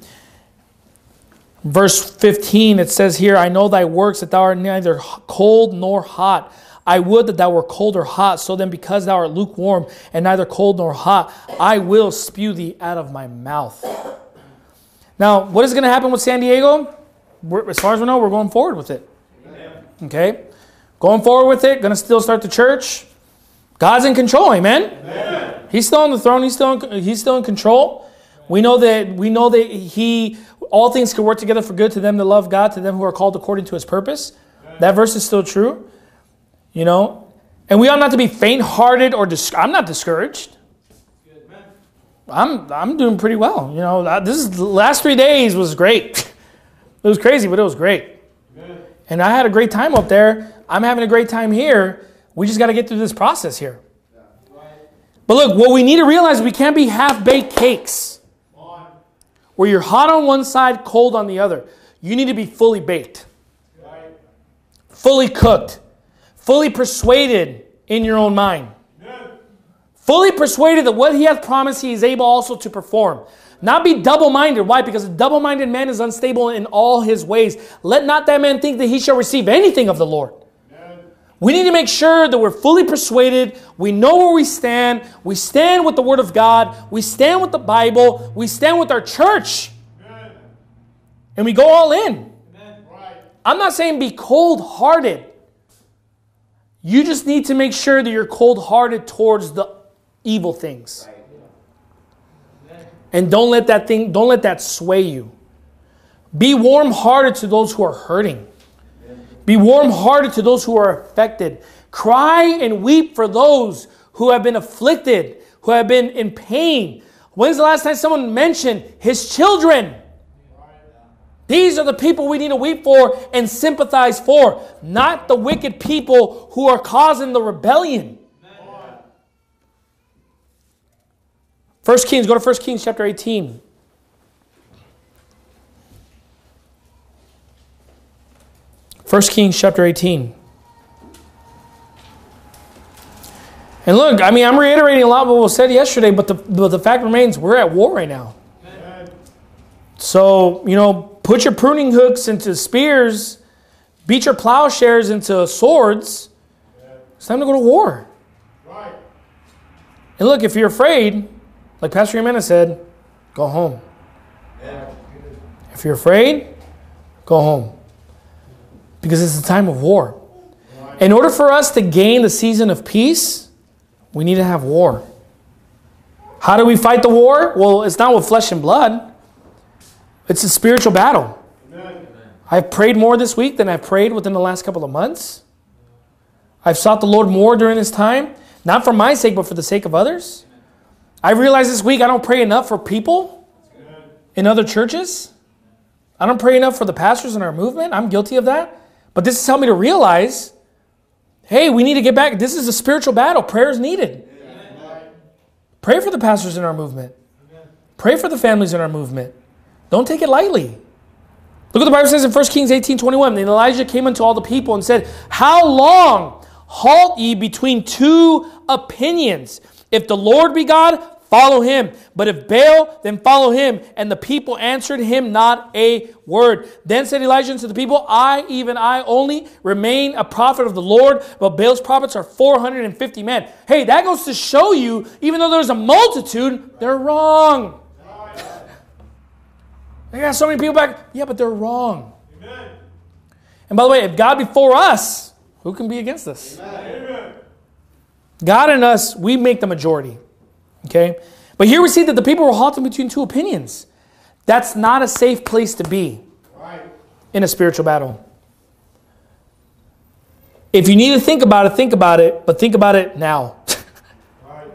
verse fifteen. It says here, I know thy works, that thou art neither cold nor hot. I would that thou were cold or hot. So then, because thou art lukewarm and neither cold nor hot, I will spew thee out of my mouth. Now, what is going to happen with San Diego? We're, as far as we know, we're going forward with it. Amen. Okay? Going forward with it. Going to still start the church. God's in control, amen? Amen. He's still on the throne. He's still in, he's still in control. We know that we know that he all things can work together for good to them that love God, to them who are called according to his purpose. Amen. That verse is still true. You know, and we ought not to be faint-hearted or dis- I'm not discouraged. Good, man. I'm I'm doing pretty well. You know, this is the last three days was great. It was crazy, but it was great. Amen. And I had a great time up there. I'm having a great time here. We just got to get through this process here. Yeah. Right. But look, what we need to realize is we can't be half-baked cakes. Where you're hot on one side, cold on the other. You need to be fully baked. Right. Fully cooked. Fully persuaded in your own mind. Amen. Fully persuaded that what he hath promised he is able also to perform. Not be double-minded. Why? Because a double-minded man is unstable in all his ways. Let not that man think that he shall receive anything of the Lord. Amen. We need to make sure that we're fully persuaded. We know where we stand. We stand with the Word of God. We stand with the Bible. We stand with our church. Amen. And we go all in. Amen. Right. I'm not saying be cold-hearted. You just need to make sure that you're cold-hearted towards the evil things. Right. And don't let that thing, don't let that sway you. Be warm-hearted to those who are hurting. Be warm-hearted to those who are affected. Cry and weep for those who have been afflicted, who have been in pain. When's the last time someone mentioned his children? These are the people we need to weep for and sympathize for, not the wicked people who are causing the rebellion. First Kings, go to First Kings chapter eighteen. First Kings chapter eighteen. And look, I mean, I'm reiterating a lot of what was said yesterday, but the, but the fact remains, we're at war right now. Amen. So, you know, put your pruning hooks into spears, beat your plowshares into swords. Amen. It's time to go to war. Right. And look, if you're afraid, like Pastor Jimenez said, go home. Amen. If you're afraid, go home. Because it's a time of war. In order for us to gain the season of peace, we need to have war. How do we fight the war? Well, it's not with flesh and blood. It's a spiritual battle. Amen. I've prayed more this week than I've prayed within the last couple of months. I've sought the Lord more during this time, not for my sake, but for the sake of others. I've realized this week I don't pray enough for people in other churches. I don't pray enough for the pastors in our movement. I'm guilty of that. But this has helped me to realize, hey, we need to get back. This is a spiritual battle. Prayer is needed. Amen. Pray for the pastors in our movement. Amen. Pray for the families in our movement. Don't take it lightly. Look what the Bible says in First Kings eighteen twenty-one. And Elijah came unto all the people and said, how long halt ye between two opinions? If the Lord be God, follow him. But if Baal, then follow him. And the people answered him not a word. Then said Elijah unto the people, I, even I only, remain a prophet of the Lord, but Baal's prophets are four hundred fifty men. Hey, that goes to show you, even though there's a multitude, they're wrong. They got so many people back. Yeah, but they're wrong. Amen. And by the way, if God be for us, who can be against us? Amen. God and us, we make the majority. Okay? But here we see that the people were halting between two opinions. That's not a safe place to be right. in a spiritual battle. If you need to think about it, think about it, but think about it now. Right.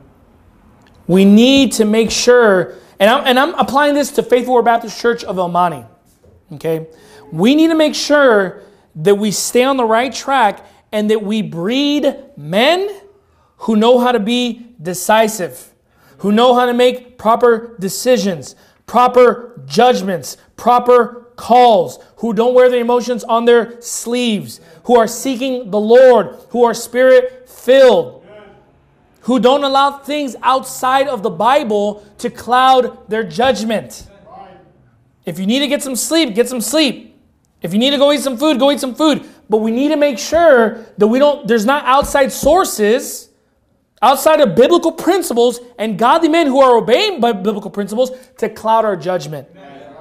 We need to make sure, and I'm, and I'm applying this to Faithful Word Baptist Church of El Monte. Okay? We need to make sure that we stay on the right track and that we breed men who know how to be decisive, who know how to make proper decisions, proper judgments, proper calls, who don't wear their emotions on their sleeves, who are seeking the Lord, who are spirit-filled, who don't allow things outside of the Bible to cloud their judgment. If you need to get some sleep, get some sleep. If you need to go eat some food, go eat some food. But we need to make sure that we don't, there's not outside sources outside of biblical principles and godly men who are obeying by biblical principles to cloud our judgment.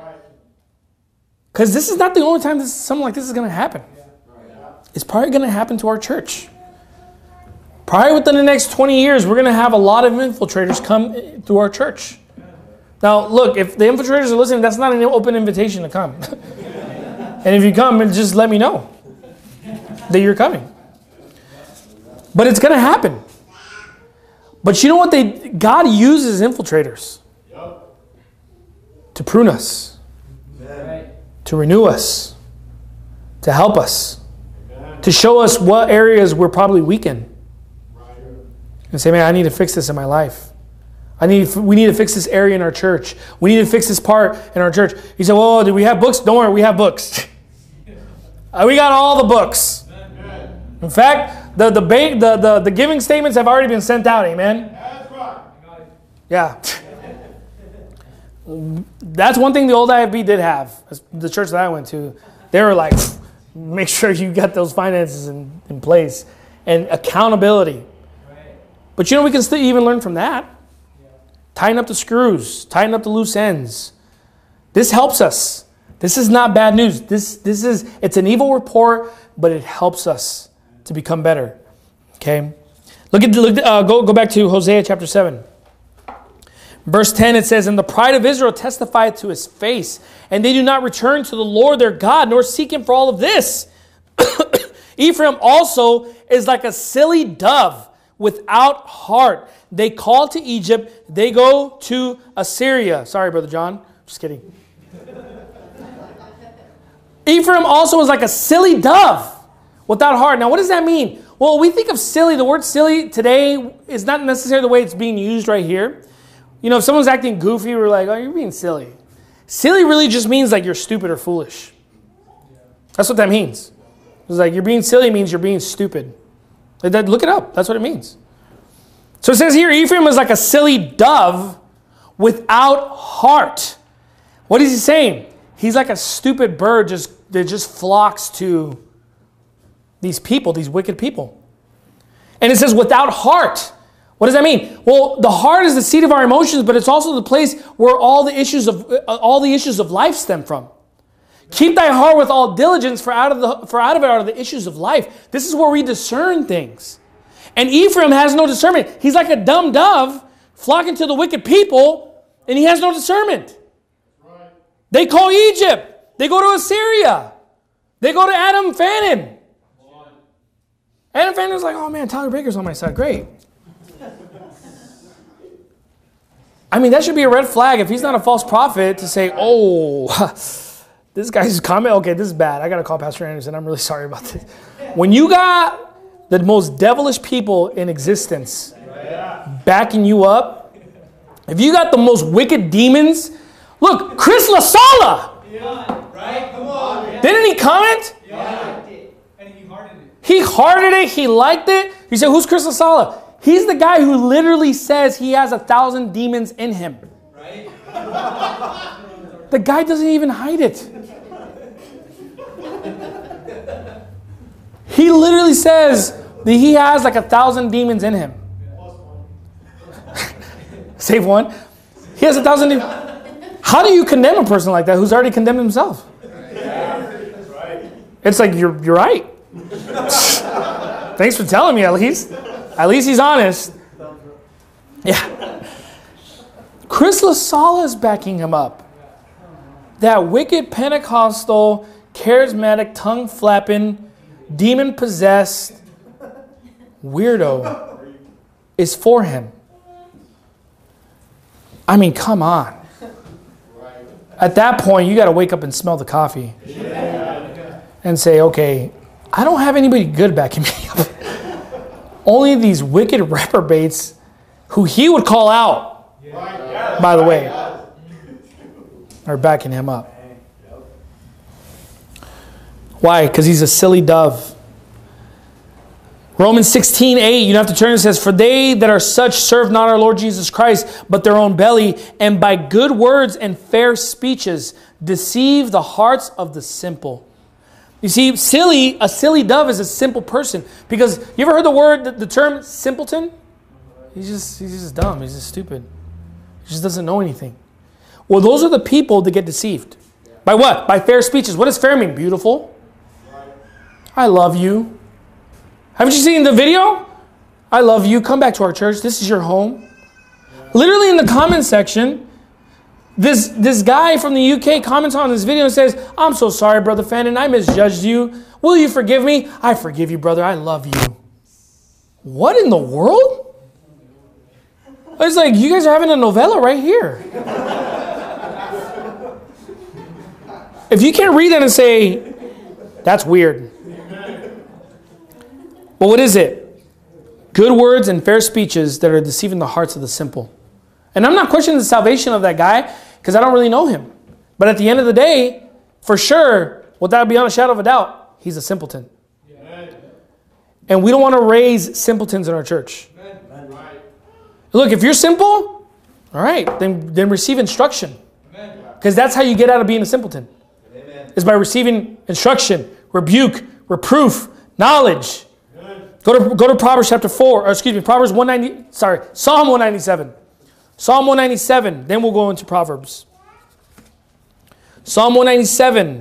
Because this is not the only time this, something like this is going to happen. It's probably going to happen to our church. Probably within the next twenty years, we're going to have a lot of infiltrators come through our church. Now, look, if the infiltrators are listening, that's not an open invitation to come. And if you come, just let me know that you're coming. But it's going to happen. But you know what? They God uses infiltrators yep. to prune us, Amen. to renew us, to help us, Amen. to show us what areas we're probably weak in. Right. And say, man, I need to fix this in my life. I need. We need to fix this area in our church. We need to fix this part in our church. He said, well, do we have books? Don't worry, we have books. We got all the books. Amen. In fact, The the, bank, the the the giving statements have already been sent out, amen? That's right. Yeah. That's one thing the old I F B did have. The church that I went to, they were like, make sure you got those finances in, in place. And accountability. Right. But you know, we can still even learn from that. Yeah. Tighten up the screws. Tighten up the loose ends. This helps us. This is not bad news. This, this is, it's an evil report, but it helps us to become better. Okay? Look at, look, uh, go, go back to Hosea chapter seven. Verse ten, it says, "And the pride of Israel testifieth to his face, and they do not return to the Lord their God, nor seek him for all of this. Ephraim also is like a silly dove without heart. They call to Egypt, they go to Assyria." Sorry, Brother John. Just kidding. Ephraim also is like a silly dove without heart. Now, what does that mean? Well, we think of silly. The word silly today is not necessarily the way it's being used right here. You know, if someone's acting goofy, we're like, oh, you're being silly. Silly really just means like you're stupid or foolish. That's what that means. It's like you're being silly means you're being stupid. Look it up. That's what it means. So it says here, Ephraim is like a silly dove without heart. What is he saying? He's like a stupid bird just, that just flocks to these people, these wicked people. And it says without heart. What does that mean? Well, the heart is the seat of our emotions, but it's also the place where all the issues of all the issues of life stem from. Keep thy heart with all diligence, for out of the for out of it are the issues of life. This is where we discern things. And Ephraim has no discernment. He's like a dumb dove flocking to the wicked people, and he has no discernment. Right. They call Egypt. They go to Assyria. They go to Adam Fannin. Right. Adam Fannin's like, oh man, Tyler Baker's on my side. Great. I mean, that should be a red flag if he's not a false prophet to say, oh, this guy's comment, okay, this is bad. I got to call Pastor Anderson. I'm really sorry about this. When you got the most devilish people in existence backing you up, if you got the most wicked demons, look, Chris LaSala. Yeah, right? Come on, man. Didn't he comment? Yeah. And he hearted it. He hearted it. He liked it. You say, who's Chris LaSala? He's the guy who literally says he has a thousand demons in him. Right? The guy doesn't even hide it. He literally says that he has like a thousand demons in him. Save one. He has a thousand demons. How do you condemn a person like that who's already condemned himself? It's like, you're, you're right. Thanks for telling me at least. At least he's honest. Yeah. Chris LaSala is backing him up. That wicked Pentecostal, charismatic, tongue-flapping, demon-possessed weirdo is for him. I mean, come on. At that point, you got to wake up and smell the coffee. And say, okay, I don't have anybody good backing me up. Only these wicked reprobates who he would call out, by the way, are backing him up. Why? Because he's a silly dove. Romans sixteen eight, you don't have to turn, it says, "For they that are such serve not our Lord Jesus Christ, but their own belly, and by good words and fair speeches deceive the hearts of the simple." You see, silly, a silly dove is a simple person. Because you ever heard the word, the, the term simpleton? He's just, he's just dumb. He's just stupid. He just doesn't know anything. Well, those are the people that get deceived. By what? By fair speeches. What does fair mean? Beautiful. I love you. Haven't you seen the video? I love you. Come back to our church. This is your home. Literally in the comment section, This this guy from the U K comments on this video and says, "I'm so sorry, Brother Fannin. I misjudged you. Will you forgive me?" "I forgive you, brother. I love you." What in the world? It's like, you guys are having a novella right here. If you can't read that and say, that's weird. But what is it? Good words and fair speeches that are deceiving the hearts of the simple. And I'm not questioning the salvation of that guy, because I don't really know him. But at the end of the day, for sure, without beyond a shadow of a doubt, he's a simpleton. Amen. And we don't want to raise simpletons in our church. Amen. Look, if you're simple, all right, then, then receive instruction. Because that's how you get out of being a simpleton. Amen. Is by receiving instruction, rebuke, reproof, knowledge. Go to, go to Proverbs chapter four, or excuse me, Proverbs one ninety, sorry, Psalm one ninety-seven. Psalm one ninety-seven, then we'll go into Proverbs. Psalm one ninety-seven.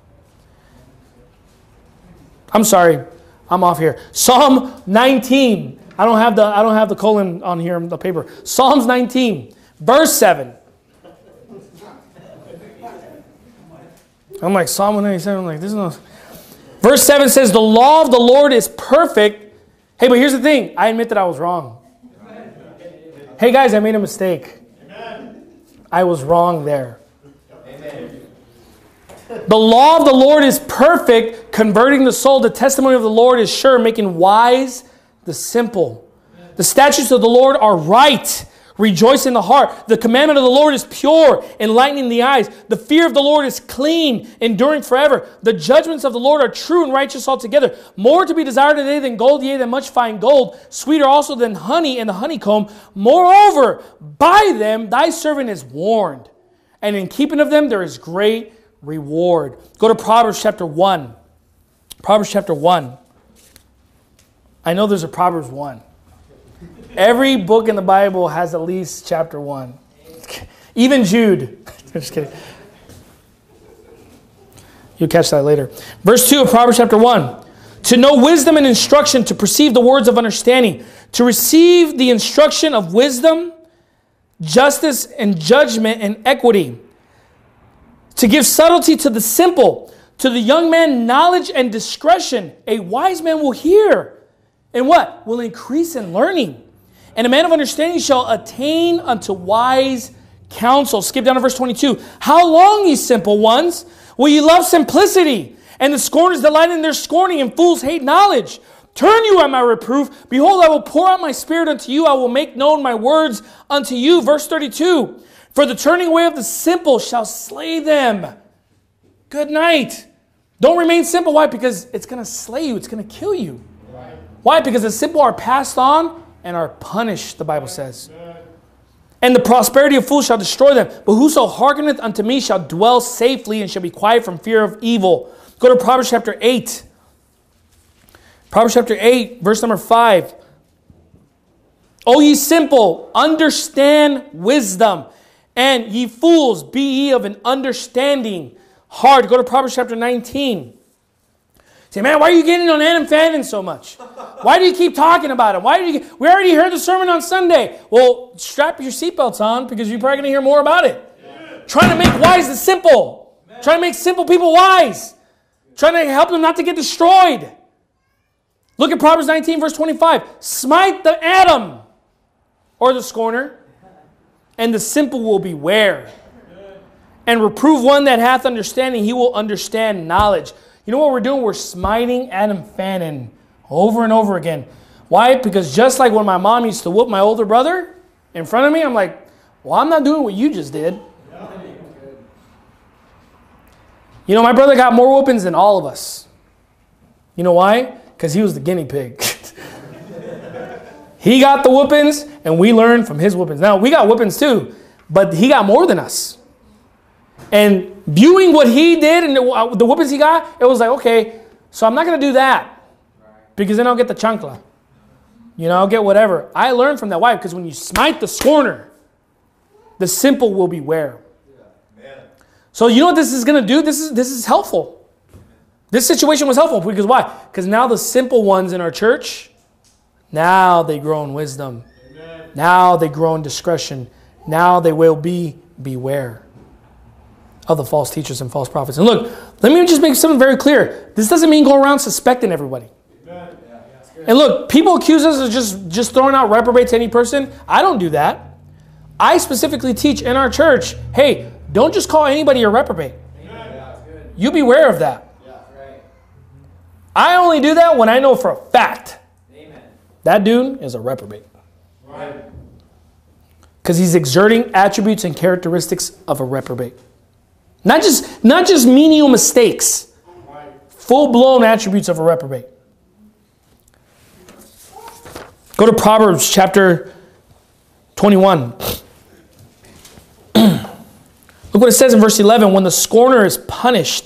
I'm sorry, I'm off here. Psalm nineteen. I don't have the I don't have the colon on here on the paper. Psalms nineteen, verse seven. I'm like, Psalm one ninety-seven, I'm like, this is no. Verse seven says, the law of the Lord is perfect. Hey, but here's the thing. I admit that I was wrong. Amen. Hey, guys, I made a mistake. Amen. I was wrong there. Amen. The law of the Lord is perfect, converting the soul. The testimony of the Lord is sure, making wise the simple. The statutes of the Lord are right, rejoice in the heart. The commandment of the Lord is pure, enlightening the eyes. The fear of the Lord is clean, enduring forever. The judgments of the Lord are true and righteous altogether. More to be desired today than gold, yea, than much fine gold. Sweeter also than honey and the honeycomb. Moreover, by them thy servant is warned, and in keeping of them there is great reward. Go to Proverbs chapter one. Proverbs chapter one. I know there's a Proverbs one. Every book in the Bible has at least chapter one. Even Jude. I'm just kidding. You'll catch that later. Verse two of Proverbs chapter one. To know wisdom and instruction, to perceive the words of understanding, to receive the instruction of wisdom, justice and judgment and equity, to give subtlety to the simple, to the young man knowledge and discretion. A wise man will hear. And what? Will increase in learning. And a man of understanding shall attain unto wise counsel. Skip down to verse twenty-two. How long, ye simple ones, will ye love simplicity? And the scorners delight in their scorning, and fools hate knowledge. Turn you at my reproof. Behold, I will pour out my spirit unto you. I will make known my words unto you. Verse thirty-two. For the turning away of the simple shall slay them. Good night. Don't remain simple. Why? Because it's going to slay you. It's going to kill you. Right. Why? Because the simple are passed on and are punished, the Bible says. And the prosperity of fools shall destroy them. But whoso hearkeneth unto me shall dwell safely and shall be quiet from fear of evil. Go to Proverbs chapter eight. Proverbs chapter eight, verse number five. O ye simple, understand wisdom. And ye fools, be ye of an understanding heart. Go to Proverbs chapter nineteen. Say, man, why are you getting on Adam Fannin so much? Why do you keep talking about him? Why do you? We already heard the sermon on Sunday. Well, strap your seatbelts on because you're probably going to hear more about it. Yeah. Trying to make wise the simple. Man. Trying to make simple people wise. Trying to help them not to get destroyed. Look at Proverbs nineteen, verse twenty-five. Smite the Adam, or the scorner, and the simple will beware. And reprove one that hath understanding, he will understand knowledge. You know what we're doing? We're smiting Adam Fannin over and over again. Why? Because just like when my mom used to whoop my older brother in front of me, I'm like, well, I'm not doing what you just did. You know, my brother got more whoopings than all of us. You know why? Because he was the guinea pig. He got the whoopings, and we learned from his whoopings. Now, we got whoopings too, but he got more than us. And viewing what he did and the, the whoopings he got, it was like, okay, so I'm not going to do that because then I'll get the chancla. You know, I'll get whatever. I learned from that. Why? Because when you smite the scorner, the simple will beware. Yeah. So you know what this is going to do? This is, this is helpful. This situation was helpful because why? Because now the simple ones in our church, now they grow in wisdom. Amen. Now they grow in discretion. Now they will be beware of the false teachers and false prophets. And look, let me just make something very clear. This doesn't mean go around suspecting everybody. Amen. Yeah, and look, people accuse us of just, just throwing out reprobate to any person. I don't do that. I specifically teach in our church, hey, don't just call anybody a reprobate. Yeah, you beware of that. Yeah, right. I only do that when I know for a fact Amen. That dude is a reprobate. Right. Because he's exerting attributes and characteristics of a reprobate. Not just, not just menial mistakes. Full-blown attributes of a reprobate. Go to Proverbs chapter twenty-one. Look what it says in verse eleven. When the scorner is punished,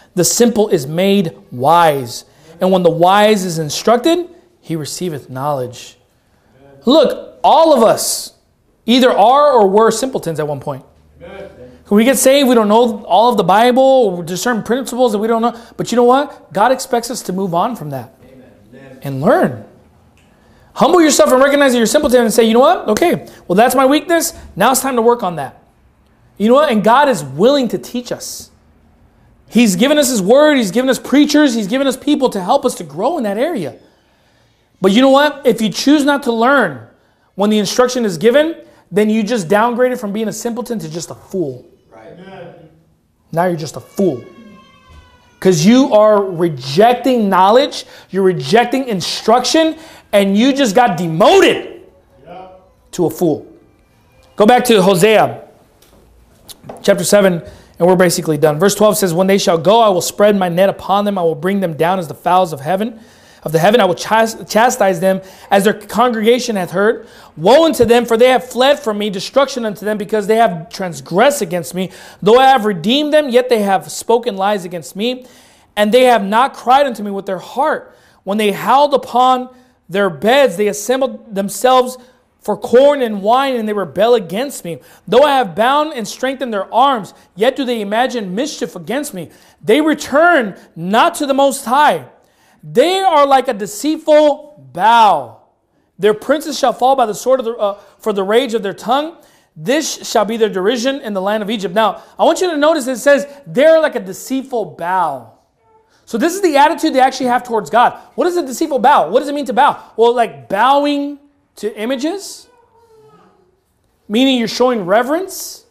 the simple is made wise. And when the wise is instructed, he receiveth knowledge. Look, all of us either are or were simpletons at one point. When we get saved, we don't know all of the Bible, or there's certain principles that we don't know. But you know what? God expects us to move on from that and learn. Humble yourself and recognize that you're a simpleton and say, you know what? Okay, well, that's my weakness. Now it's time to work on that. You know what? And God is willing to teach us. He's given us His Word. He's given us preachers. He's given us people to help us to grow in that area. But you know what? If you choose not to learn when the instruction is given, then you just downgraded from being a simpleton to just a fool. Right. Now you're just a fool. Because you are rejecting knowledge. You're rejecting instruction. And you just got demoted yeah. to a fool. Go back to Hosea chapter seven, and we're basically done. Verse twelve says, when they shall go, I will spread my net upon them. I will bring them down as the fowls of heaven. Of the heaven, I will chastise them as their congregation hath heard. Woe unto them, for they have fled from me. Destruction unto them, because they have transgressed against me. Though I have redeemed them, yet they have spoken lies against me. And they have not cried unto me with their heart. When they howled upon their beds, they assembled themselves for corn and wine, and they rebel against me. Though I have bound and strengthened their arms, yet do they imagine mischief against me. They return not to the Most High. They are like a deceitful bow. Their princes shall fall by the sword of the, uh, for the rage of their tongue. This shall be their derision in the land of Egypt. Now, I want you to notice it says they're like a deceitful bow. So this is the attitude they actually have towards God. What is a deceitful bow? What does it mean to bow? Well, like bowing to images, meaning you're showing reverence.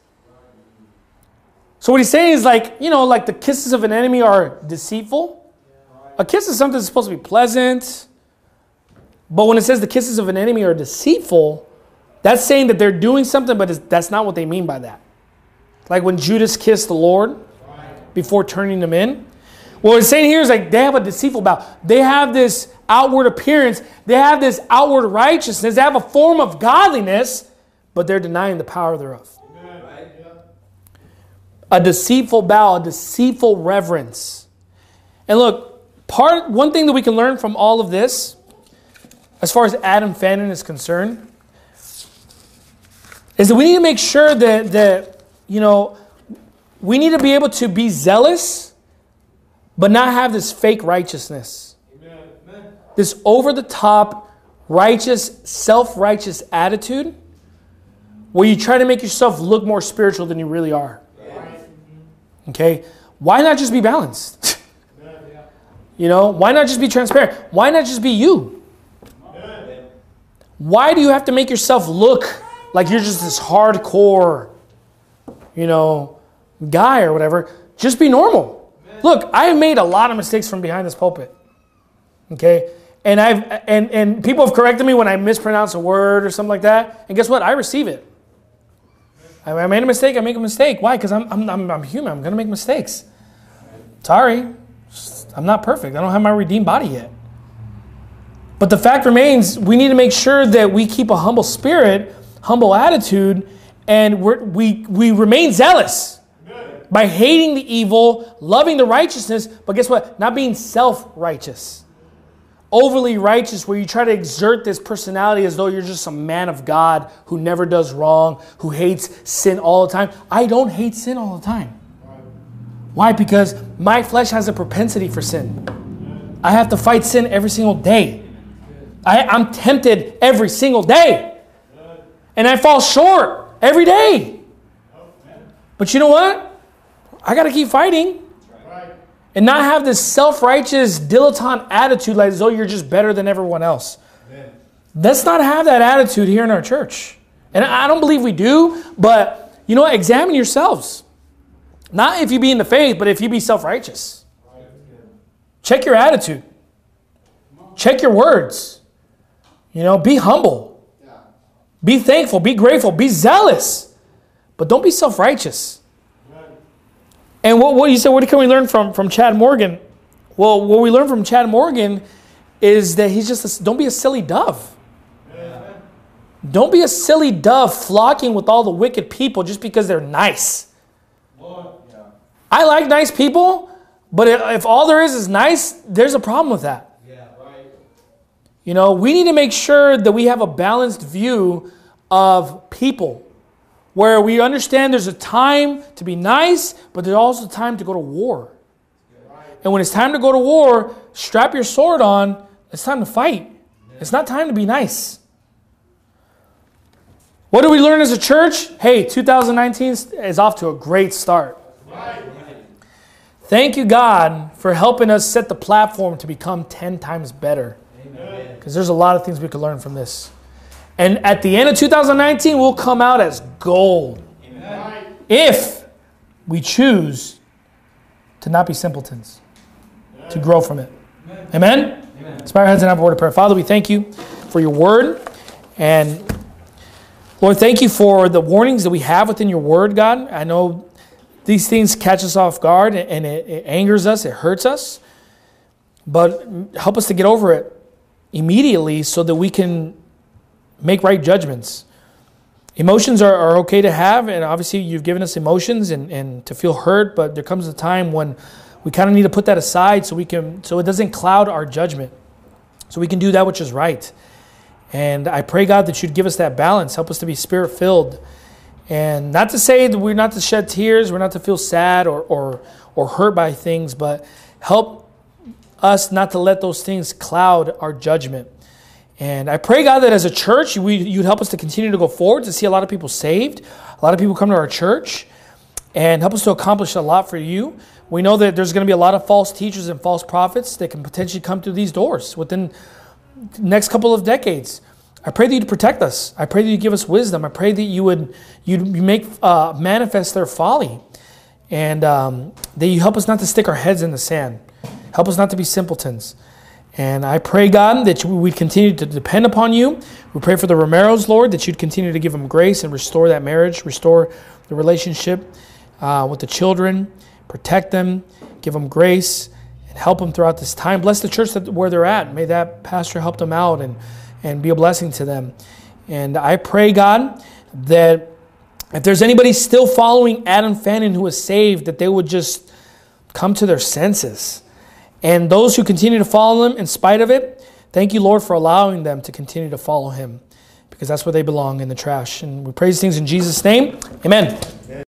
So what he's saying is like, you know, like the kisses of an enemy are deceitful. A kiss is something that's supposed to be pleasant. But when it says the kisses of an enemy are deceitful, that's saying that they're doing something, but that's not what they mean by that. Like when Judas kissed the Lord before turning him in. What it's saying here is like they have a deceitful bow. They have this outward appearance. They have this outward righteousness. They have a form of godliness, but they're denying the power thereof. Amen. A deceitful bow, a deceitful reverence. And look, part one thing that we can learn from all of this, as far as Adam Fannin is concerned, is that we need to make sure that, that you know, we need to be able to be zealous, but not have this fake righteousness. Amen. This over-the-top, righteous, self-righteous attitude where you try to make yourself look more spiritual than you really are. Okay? Why not just be balanced? You know, why not just be transparent? Why not just be you? Why do you have to make yourself look like you're just this hardcore, you know, guy or whatever? Just be normal. Look, I have made a lot of mistakes from behind this pulpit. Okay? And I've and, and people have corrected me when I mispronounce a word or something like that. And guess what? I receive it. I made a mistake, I make a mistake. Why? Because I'm, I'm, I'm, I'm human. I'm going to make mistakes. Sorry. I'm not perfect. I don't have my redeemed body yet. But the fact remains, we need to make sure that we keep a humble spirit, humble attitude, and we're, we we remain zealous. By hating the evil, loving the righteousness, but guess what? Not being self-righteous. Overly righteous, where you try to exert this personality as though you're just a man of God who never does wrong, who hates sin all the time. I don't hate sin all the time. Why? Because my flesh has a propensity for sin. I have to fight sin every single day. I, I'm tempted every single day. And I fall short every day. But you know what? I got to keep fighting and not have this self-righteous dilettante attitude like as though you're just better than everyone else. Amen. Let's not have that attitude here in our church. And I don't believe we do, but you know what? Examine yourselves. Not if you be in the faith, but if you be self-righteous. Check your attitude. Check your words. You know, be humble. Be thankful. Be grateful. Be zealous. But don't be self-righteous. And what, what you said, what can we learn from, from Chad Morgan? Well, what we learn from Chad Morgan is that he's just, a, don't be a silly dove. Yeah. Don't be a silly dove flocking with all the wicked people just because they're nice. Lord. Yeah. I like nice people, But if all there is is nice, there's a problem with that. Yeah, right. You know, we need to make sure that we have a balanced view of people, where we understand there's a time to be nice, but there's also time to go to war. And when it's time to go to war, strap your sword on. It's time to fight. It's not time to be nice. What do we learn as a church? Hey, two thousand nineteen is off to a great start. Thank you, God, for helping us set the platform to become ten times better. Because there's a lot of things we could learn from this. And at the end of two thousand nineteen, we'll come out as gold. Amen. If we choose to not be simpletons, Amen. To grow from it. Amen? Amen? Amen. Let's bow our heads and have a word of prayer. Father, we thank you for your word. And Lord, thank you for the warnings that we have within your word, God. I know these things catch us off guard and it, it angers us, it hurts us. But help us to get over it immediately so that we can make right judgments. Emotions are, are okay to have, and obviously you've given us emotions and, and to feel hurt, but there comes a time when we kind of need to put that aside so we can so it doesn't cloud our judgment. So we can do that which is right. And I pray, God, that you'd give us that balance, help us to be spirit-filled. And not to say that we're not to shed tears, we're not to feel sad or or or hurt by things, but help us not to let those things cloud our judgment. And I pray, God, that as a church, we, you'd help us to continue to go forward, to see a lot of people saved, a lot of people come to our church, and help us to accomplish a lot for you. We know that there's going to be a lot of false teachers and false prophets that can potentially come through these doors within the next couple of decades. I pray that you'd protect us. I pray that you'd give us wisdom. I pray that you would you'd make uh, manifest their folly, and um, that you help us not to stick our heads in the sand. Help us not to be simpletons. And I pray, God, that we continue to depend upon you. We pray for the Romeros, Lord, that you'd continue to give them grace and restore that marriage, restore the relationship uh, with the children, protect them, give them grace, and help them throughout this time. Bless the church that, where they're at. May that pastor help them out and, and be a blessing to them. And I pray, God, that if there's anybody still following Adam Fannin who is saved, that they would just come to their senses. And those who continue to follow him in spite of it, thank you, Lord, for allowing them to continue to follow him, because that's where they belong, in the trash. And we praise things in Jesus' name. Amen.